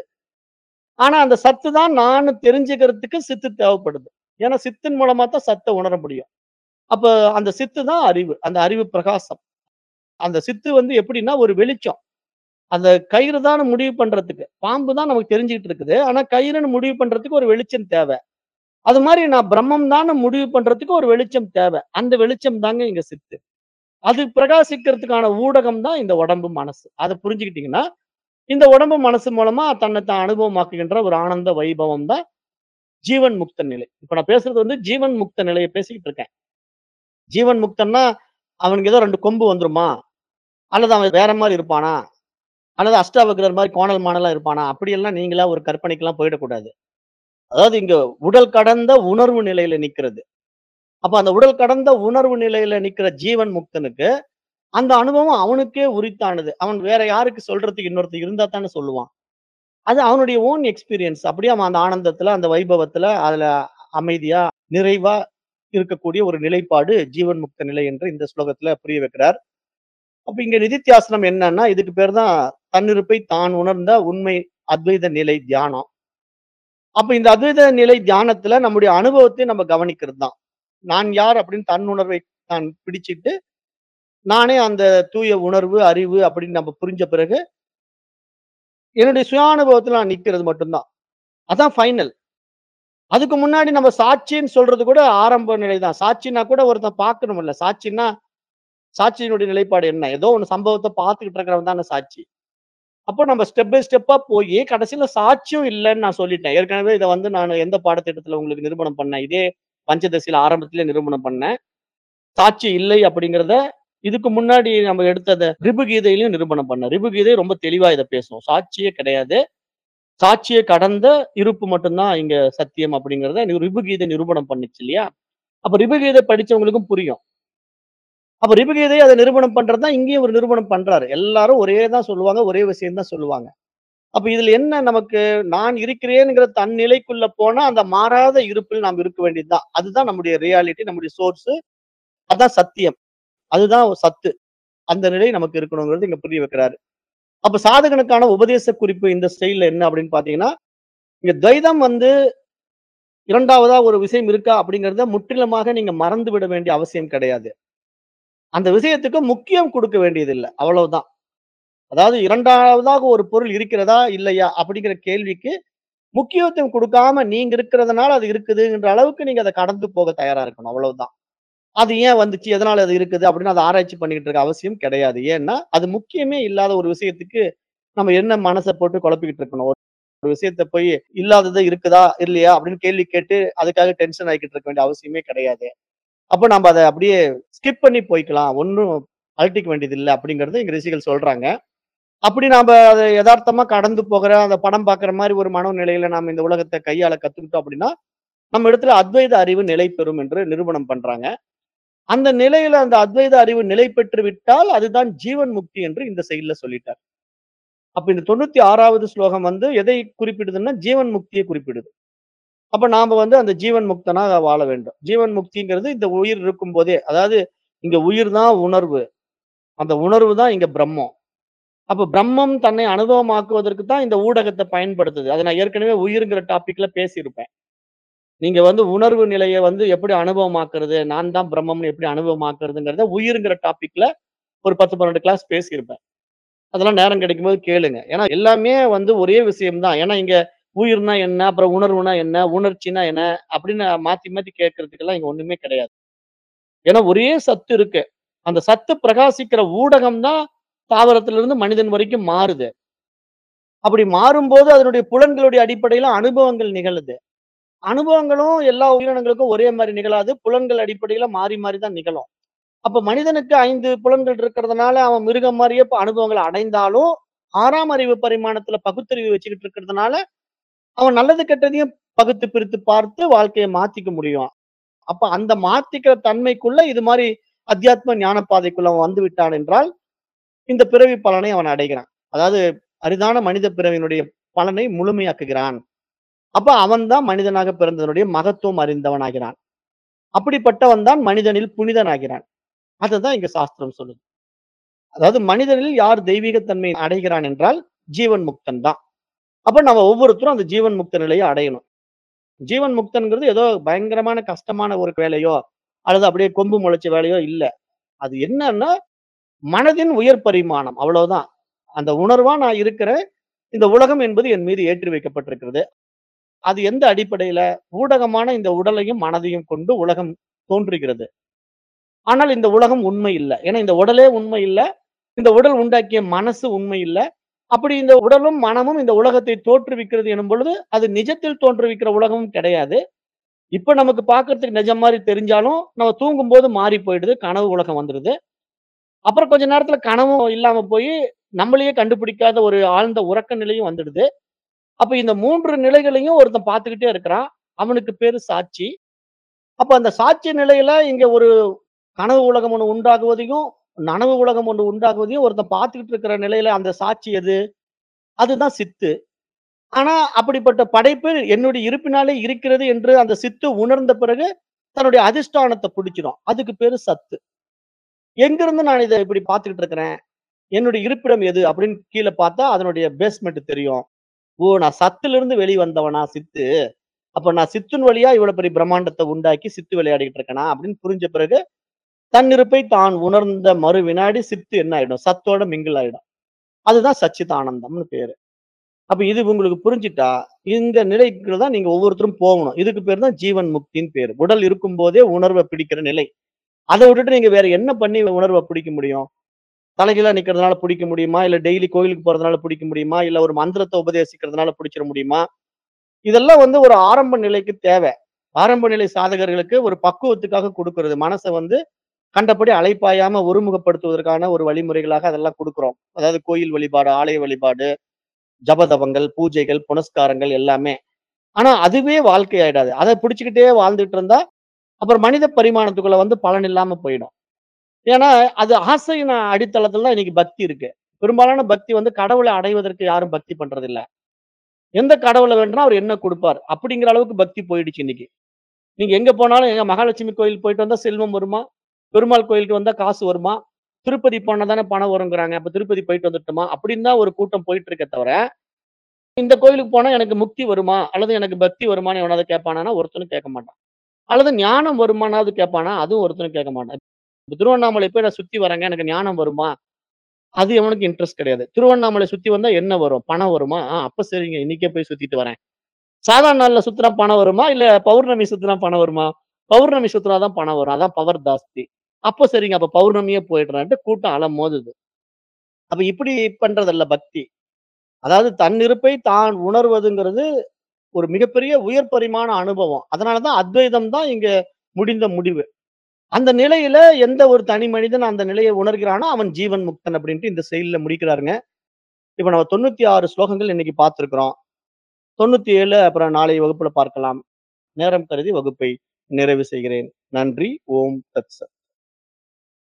ஆனா அந்த சத்து தான் நான்னு தெரிஞ்சுக்கிறதுக்கு சித்து தேவைப்படுது. ஏன்னா சித்தின் மூலமா தான் சத்த உணர முடியும். அப்ப அந்த சித்து தான் அறிவு. அந்த அறிவு பிரகாசம். அந்த சித்து வந்து எப்படின்னா ஒரு வெளிச்சம். அந்த கயிறு தான் முடிவு பண்றதுக்கு. பாம்பு தான் நமக்கு தெரிஞ்சுகிட்டு இருக்குது. ஆனா கயிறுன்னு முடிவு பண்றதுக்கு ஒரு வெளிச்சம் தேவை. அது மாரி நான் பிரம்மம் தான்னு முடிவு பண்றதுக்கு ஒரு வெளிச்சம் தேவை. அந்த வெளிச்சம் தாங்க இங்க சித்து. அது பிரகாசிக்கிறதுக்கான ஊடகம் தான் இந்த உடம்பு, மனசு. அத புரிஞ்சுக்கிட்டீங்கன்னா, இந்த உடம்பு, மனசு மூலமா தன்னை தான் அனுபவமாக்குகின்ற ஒரு ஆனந்த வைபவம் தான் ஜீவன் முக்த நிலை. இப்ப நான் பேசுறது வந்து ஜீவன் முக்த நிலைய பேசிக்கிட்டு இருக்கேன். ஜீவன் முக்தன்னா, அவனுக்கு ஏதோ 2 கொம்பு வந்துருமா? அல்லது அவன் வேற மாரி இருப்பானா? அல்லது அஷ்டாவக்ரர் மாரி கோணல், மாணலா இருப்பானா? அப்படியெல்லாம் நீங்களா ஒரு கற்பனைக்கெல்லாம் போயிடக்கூடாது. அதாவது இங்க உடல் கடந்த உணர்வு நிலையில நிக்கிறது. அப்ப அந்த உடல் கடந்த உணர்வு நிலையில நிக்கிற ஜீவன் முக்தனுக்கு, அந்த அனுபவம் அவனுக்கே உரித்தானது. அவன் வேற யாருக்கு சொல்றதுக்கு இன்னொருத்தன் இருந்தா தானே சொல்லுவான். அது அவனுடைய ஓன் எக்ஸ்பீரியன்ஸ். அப்படியே அவன் அந்த ஆனந்தத்துல, அந்த வைபவத்துல, அதுல அமைதியா, நிறைவா இருக்கக்கூடிய ஒரு நிலைப்பாடு ஜீவன் முக்த நிலை என்று இந்த ஸ்லோகத்துல புரிய வைக்கிறார். அப்ப இங்க நிதித்தியாசனம் என்னன்னா, இதுக்கு பேர் தான் தன்னிருப்பை தான் உணர்ந்த உண்மை அத்வைத நிலை தியானம். அப்ப இந்த அத்வைத நிலை தியானத்துல நம்முடைய அனுபவத்தை நம்ம கவனிக்கிறது தான். நான் யார் அப்படின்னு தன்னுணர்வை நான் பிடிச்சிட்டு, நானே அந்த தூய உணர்வு, அறிவு அப்படின்னு நம்ம புரிஞ்ச பிறகு, என்னுடைய சுய அனுபவத்துல நான் நிக்கிறது மட்டும் தான். அதான் ஃபைனல். அதுக்கு முன்னாடி நம்ம சாட்சின்னு சொல்றது கூட ஆரம்ப நிலை தான். சாட்சின்னா கூட ஒருத்தன் பார்க்கணும்ல. சாட்சின்னா, சாட்சியினுடைய நிலைப்பாடு என்ன? ஏதோ ஒண்ணு சம்பவத்த பார்த்துக்கிட்டு இருக்கிறவன் தானே சாட்சி. அப்போ நம்ம ஸ்டெப் பை ஸ்டெப்பா போயி கடைசியில சாட்சியும் இல்லன்னு நான் சொல்லிட்டேன். ஏற்கனவே இத வந்து நானு எந்த பாடத்திட்டத்துல உங்களுக்கு நிரூபணம் பண்ணேன். இதே பஞ்சதசில ஆரம்பத்திலே நிரூபணம் பண்ணேன். சாட்சி இல்லை அப்படிங்கிறத இதுக்கு முன்னாடி நம்ம எடுத்தத ரிபுகீதையிலயும் நிரூபணம் பண்ணேன். ரிபுகீதை ரொம்ப தெளிவா இத பேசும். சாட்சியே கிடையாது. சாட்சிய கடந்த இருப்பு மட்டும் தான் இங்க சத்தியம் அப்படிங்கிறத ரிபுகீதை நிரூபணம் பண்ணுச்சு இல்லையா? அப்ப ரிபுகீதை படிச்சவங்களுக்கும் புரியும். அப்ப ரிபுகீதை அத நிரூபணம் பண்றது தான் இங்கேயும் ஒரு நிரூபணம் பண்றாரு. எல்லாரும் ஒரே தான் சொல்லுவாங்க. ஒரே விஷயம் தான் சொல்லுவாங்க. அப்ப இதுல என்ன நமக்கு நான் இருக்கிறேன்ங்கிற தன் நிலைக்குள்ள போனா, அந்த மாறாத இருப்பில் நாம் இருக்க வேண்டியது தான். அதுதான் நம்முடைய ரியாலிட்டி, நம்முடைய சோர்ஸ். அதான் சத்தியம். அதுதான் சத்து. அந்த நிலை நமக்கு இருக்கணுங்கிறது இங்க புரிய வைக்கிறாரு. அப்ப சாதகனுக்கான உபதேச குறிப்பு இந்த ஸ்டைல்ல என்ன அப்படின்னு பார்த்தீங்கன்னா, இங்க துவைதம் வந்து 2வதா ஒரு விஷயம் இருக்கா அப்படிங்கிறத முற்றிலுமாக நீங்க மறந்து விட வேண்டிய அவசியம் கிடையாது. அந்த விஷயத்துக்கு முக்கியம் குடுக்க வேண்டியதில்ல. அவ்வளவுதான். அதாவது 2வதாக ஒரு பொருள் இருக்கிறதா? இல்லையா? அப்படிங்கிற கேள்விக்கு முக்கியத்துவம் குடுக்காம நீங்க இருக்கிறதுனால அது இருக்குதுன்ற அளவுக்கு நீங்க அத கடந்து போக தயாரா இருக்கணும். அவ்வளவுதான். அது ஏன் வந்துச்சு? எதனால அது இருக்குது? அப்படின்னு அத ஆராய்ச்சி பண்ணிக்கிட்டு இருக்க அவசியம் கிடையாது. ஏன்னா, அது முக்கியமே இல்லாத ஒரு விஷயத்துக்கு நம்ம என்ன மனச போட்டு குழப்பிக்கிட்டு இருக்கணும். ஒரு விஷயத்த போய் இல்லாதது இருக்குதா? இல்லையா? அப்படின்னு கேள்வி கேட்டு அதுக்காக டென்ஷன் ஆயிக்கிட்டு இருக்க வேண்டிய அவசியமே கிடையாது. அப்ப நம்ம அத அப்படியே ஸ்கிப் பண்ணி போய்க்கலாம். ஒண்ணும் அழட்டிக்க வேண்டியதில்ல அப்படிங்கிறத இங்க ரிஷிகள் சொல்றாங்க. அப்படி நாம அத எதார்த்தமா கடந்து போகிற, அந்த படம் பார்க்கிற மாரி ஒரு மனோநிலையில நாம இந்த உலகத்த கையாள கத்துக்கிட்டோம் அப்படின்னா, நம்ம இடத்துல அத்வைத அறிவு நிலை பெறும் என்று நிரூபணம் பண்றாங்க. அந்த நிலையில அந்த அத்வைத அறிவு நிலை பெற்று விட்டால், அதுதான் ஜீவன் முக்தி என்று இந்த செய்யுள்ல சொல்லிட்டார். அப்ப இந்த 96வது ஸ்லோகம் வந்து எதை குறிப்பிடுதுன்னா, ஜீவன் முக்திய குறிப்பிடுது. அப்ப நாம வந்து அந்த ஜீவன் முக்தனா வாழ வேண்டும். ஜீவன் முக்திங்கிறது இந்த உயிர் இருக்கும்போதே, அதாவது இங்க உயிர் தான் உணர்வு. அந்த உணர்வு தான் இங்க பிரம்மம். அப்ப பிரம்மம் தன்னை அனுபவமாக்குவதற்கு தான் இந்த ஊடகத்த பயன்படுத்துது. அத நான் ஏற்கனவே உயிருங்கிற டாபிக்ல பேசியிருப்பேன். நீங்க வந்து உணர்வு நிலைய வந்து எப்படி அனுபவமாக்குறது? நான் தான் பிரம்மம்னு எப்படி அனுபவமாக்குறதுங்கிறத உயிருங்கிற டாபிக்ல ஒரு 10, 12 கிளாஸ் பேசியிருப்பேன். அதெல்லாம் நேரம் கிடைக்கும்போது கேளுங்க. ஏன்னா எல்லாமே வந்து ஒரே விஷயம் தான். ஏன்னா இங்க உயிர்னா என்ன? அப்புறம் உணர்வுனா என்ன? உணர்ச்சினா என்ன? அப்படின்னு மாத்தி மாத்தி கேட்கறதுக்கெல்லாம் இங்க ஒண்ணுமே கிடையாது. ஏன்னா ஒரே சத்து இருக்கு. அந்த சத்து பிரகாசிக்கிற ஊடகம் தான் தாவரத்திலிருந்து மனிதன் வரைக்கும் மாறுது. அப்படி மாறும்போது அதனுடைய புலன்களுடைய அடிப்படையில அனுபவங்கள் நிகழுது. அனுபவங்களும் எல்லா உயிரினங்களுக்கும் ஒரே மாரி நிகழாது. புலன்கள் அடிப்படையில மாறி மாறி தான் நிகழும். அப்ப மனிதனுக்கு 5 புலன்கள் இருக்கிறதுனால, அவன் மிருகம் மாரியே இப்ப அனுபவங்கள அடைந்தாலும், 6ஆம் அறிவு பரிமாணத்துல பகுத்தறிவு வச்சுக்கிட்டு இருக்கிறதுனால, அவன் நல்லது கெட்டதையும் பகுத்து பிரித்து பார்த்து வாழ்க்கைய மாத்திக்க முடியும். அப்ப அந்த மாத்திக்கிற தன்மைக்குள்ள இது மாரி அத்தியாத்ம ஞான பாதைக்குள்ள அவன் வந்து விட்டான் என்றால், இந்த பிறவி பலனை அவன் அடைகிறான். அதாவது அரிதான மனித பிறவியினுடைய பலனை முழுமையாக்குகிறான். அப்ப அவன் தான் மனிதனாக பிறந்ததனுடைய மகத்துவம் அறிந்தவனாகிறான். அப்படிப்பட்டவன் தான் மனிதனில் புனிதனாகிறான். அததான் இங்க சாஸ்திரம் சொல்லுது. அதாவது மனிதனில் யார் தெய்வீக தன்மை அடைகிறான் என்றால், ஜீவன் முக்தன் தான். அப்ப நம்ம ஒவ்வொருத்தரும் அந்த ஜீவன் முக்த நிலைய அடையணும். ஜீவன் முக்தன்ங்கிறது ஏதோ பயங்கரமான கஷ்டமான ஒரு வேலையோ, அல்லது அப்படியே கொம்பு முளைச்ச வேலையோ இல்ல. அது என்னன்னா, மனதின் உயர் பரிமாணம். அவ்வளவுதான். அந்த உணர்வா நான் இருக்கிறேன். இந்த உலகம் என்பது என் மீது ஏற்றி வைக்கப்பட்டிருக்கிறது. அது எந்த அடிப்படையில? ஊடகமான இந்த உடலையும், மனதையும் கொண்டு உலகம் தோன்றுகிறது. ஆனால் இந்த உலகம் உண்மை இல்ல. ஏன்னா இந்த உடலே உண்மை இல்ல. இந்த உடல் உண்டாக்கிய மனசு உண்மை இல்ல. அப்படி இந்த உடலும், மனமும் இந்த உலகத்தை தோற்றுவிக்கிறது எனும் பொழுது, அது நிஜத்தில் தோற்றுவிக்கிற உலகமும் கிடையாது. இப்ப நமக்கு பார்க்கறதுக்கு நிஜம் மாரி தெரிஞ்சாலும், நம்ம தூங்கும்போது மாறி போயிடுது. கனவு உலகம் வந்துருது. அப்புறம் கொஞ்ச நேரத்துல கனவும் இல்லாம போயி, நம்மளையே கண்டுபிடிக்காத ஒரு ஆழ்ந்த உறக்க நிலையும் வந்துடுது. அப்ப இந்த 3 நிலைகளையும் ஒருத்தன் பார்த்துக்கிட்டே இருக்கிறான். அவனுக்கு பேரு சாட்சி. அப்ப அந்த சாட்சி நிலையில இங்க ஒரு கனவு உலகம் ஒண்ணு உண்டாகுவதையும், நனவு உலகம் ஒண்ணு உண்டாகுவதையும் ஒருத்தன் பார்த்துக்கிட்டு இருக்கிற நிலையில அந்த சாட்சி எது? அதுதான் சித்து. ஆனா, அப்படிப்பட்ட படைப்பு என்னுடைய இருப்பினாலே இருக்கிறது என்று அந்த சித்து உணர்ந்த பிறகு, தன்னுடைய அதிஷ்டானத்த புடிச்சிடும். அதுக்கு பேரு சத்து. எங்கிருந்து நான் இத இப்படி பார்த்துக்கிட்டு இருக்கிறேன்? என்னுடைய இருப்பிடம் எது? அப்படின்னு கீழ பார்த்தா, அதனுடைய பேஸ்மெண்ட் தெரியும். ஓ! நான் சத்திலிருந்து வெளி வந்தவனா சித்து. அப்ப நான் சித்தின் வழியா இவ்வளவு பெரிய பிரம்மாண்டத்த உண்டாக்கி சித்து விளையாடிட்டு இருக்கேனா? அப்படின்னு புரிஞ்ச பிறகு, தன்னிருப்பை தான் உணர்ந்த மறு வினாடி சித்து என்ன ஆயிடும்? சத்தோட மிங்கிள் ஆயிடும். அதுதான் சச்சிதானந்தம்னு பேரு. அப்ப இது உங்களுக்கு புரிஞ்சுட்டா, இந்த நிலைக்கு தான் நீங்க ஒவ்வொருத்தரும் போகணும். இதுக்கு பேரு தான் ஜீவன் முக்தின்னு பேரு. உடல் இருக்கும்போதே உணர்வ பிடிக்கிற நிலை. அத விட்டுட்டு நீங்க வேற என்ன பண்ணி உணர்வ பிடிக்க முடியும்? தலைகீழா நிக்கிறதுனால பிடிக்க முடியுமா? இல்ல டெய்லி கோயிலுக்கு போறதுனால பிடிக்க முடியுமா? இல்ல ஒரு மந்திரத்த உபதேசிக்கிறதுனால பிடிச்சிட முடியுமா? இதெல்லாம் ஒரு ஆரம்ப நிலைக்கு தேவை. ஆரம்ப நிலை சாதகர்களுக்கு ஒரு பக்குவத்துக்காக குடுக்குறது. மனச கண்டபடி அலைப்பாயாம ஒருமுகப்படுத்துவதற்கான ஒரு வழிமுறைகளாக அதெல்லாம் குடுக்குறோம். அதாவது கோயில் வழிபாடு, ஆலய வழிபாடு, ஜபதபங்கள், பூஜைகள், புனஸ்காரங்கள் எல்லாமே. ஆனா அதுவே வாழ்க்கை ஆயிடாது. அத பிடிச்சுக்கிட்டே வாழ்ந்துட்டு இருந்தா, அப்புறம் மனித பரிமாணத்துக்குள்ள பலன் இல்லாம போயிடும். ஏன்னா, அது ஆசையின் அடித்தளத்துல தான் இன்னைக்கு பக்தி இருக்கு. பெரும்பாலான பக்தி கடவுள அடைவதற்கு யாரும் பக்தி பண்றதில்ல. எந்த கடவுள வேண்டுனா அவர் என்ன குடுப்பார்? அப்படிங்கிற அளவுக்கு பக்தி போயிடுச்சு இன்னைக்கு. நீங்க எங்க போனாலும் எங்க மகாலட்சுமி கோயில் போயிட்டு வந்தா செல்வம் வருமா? பெருமாள் கோயிலுக்கு வந்தா காசு வருமா? திருப்பதி போனா தானே பணம் வருங்கிறாங்க. அப்ப திருப்பதி போயிட்டு வந்துரட்டுமா? அப்படின்னு தான் ஒரு கூட்டம் போயிட்டு இருக்கே தவிர, இந்த கோயிலுக்கு போனா எனக்கு முக்தி வருமா? அல்லது எனக்கு பக்தி வருமான்னு எவனாவது கேட்பானான்னா, ஒருத்தனும் கேட்க மாட்டான். அல்லது ஞானம் வருமானாவது கேட்பானா? அதுவும் ஒருத்தனும் கேட்க மாட்டான். இப்ப திருவண்ணாமலை போய் நான் சுத்தி வரேங்க. எனக்கு ஞானம் வருமா? அது எவனுக்கும் இன்ட்ரெஸ்ட் கிடையாது. திருவண்ணாமலை சுத்தி வந்தா என்ன வரும்? பணம் வருமா? அப்ப சரிங்க. இன்னைக்கே போய் சுத்திட்டு வரேன். சாதாரண நாள்ல சுத்துனா பணம் வருமா? இல்ல பௌர்ணமி சுத்துனா பணம் வருமா? பௌர்ணமி சுத்துனா தான் பணம் வரும். அதான் பவர் ஜாஸ்தி. அப்ப சரிங்க. அப்ப பௌர்ணமியே போயிடுறான்ட்டு கூட்டம் அலமோதுது. அப்ப இப்படி பண்றதல்ல பக்தி. அதாவது தன் இருப்பை தான் உணர்வதுங்கிறது ஒரு மிகப்பெரிய உயர் பரிமாண அனுபவம். அதனால தான் அத்வைதம் தான் இங்க முடிந்த முடிவு. அந்த நிலையில எந்த ஒரு தனி மனிதன் அந்த நிலையை உணர்கிறானோ, அவன் ஜீவன் முக்தன் அப்படின்ட்டு இந்த செயல்ல முடிக்கிறாருங்க. இப்ப நம்ம 96 ஸ்லோகங்கள் இன்னைக்கு பார்த்திருக்கிறோம். 97 அப்புறம் நாளைய வகுப்புல பார்க்கலாம். நேரம் கருதி வகுப்பை நிறைவு செய்கிறேன். நன்றி. ஓம் தத் சத்.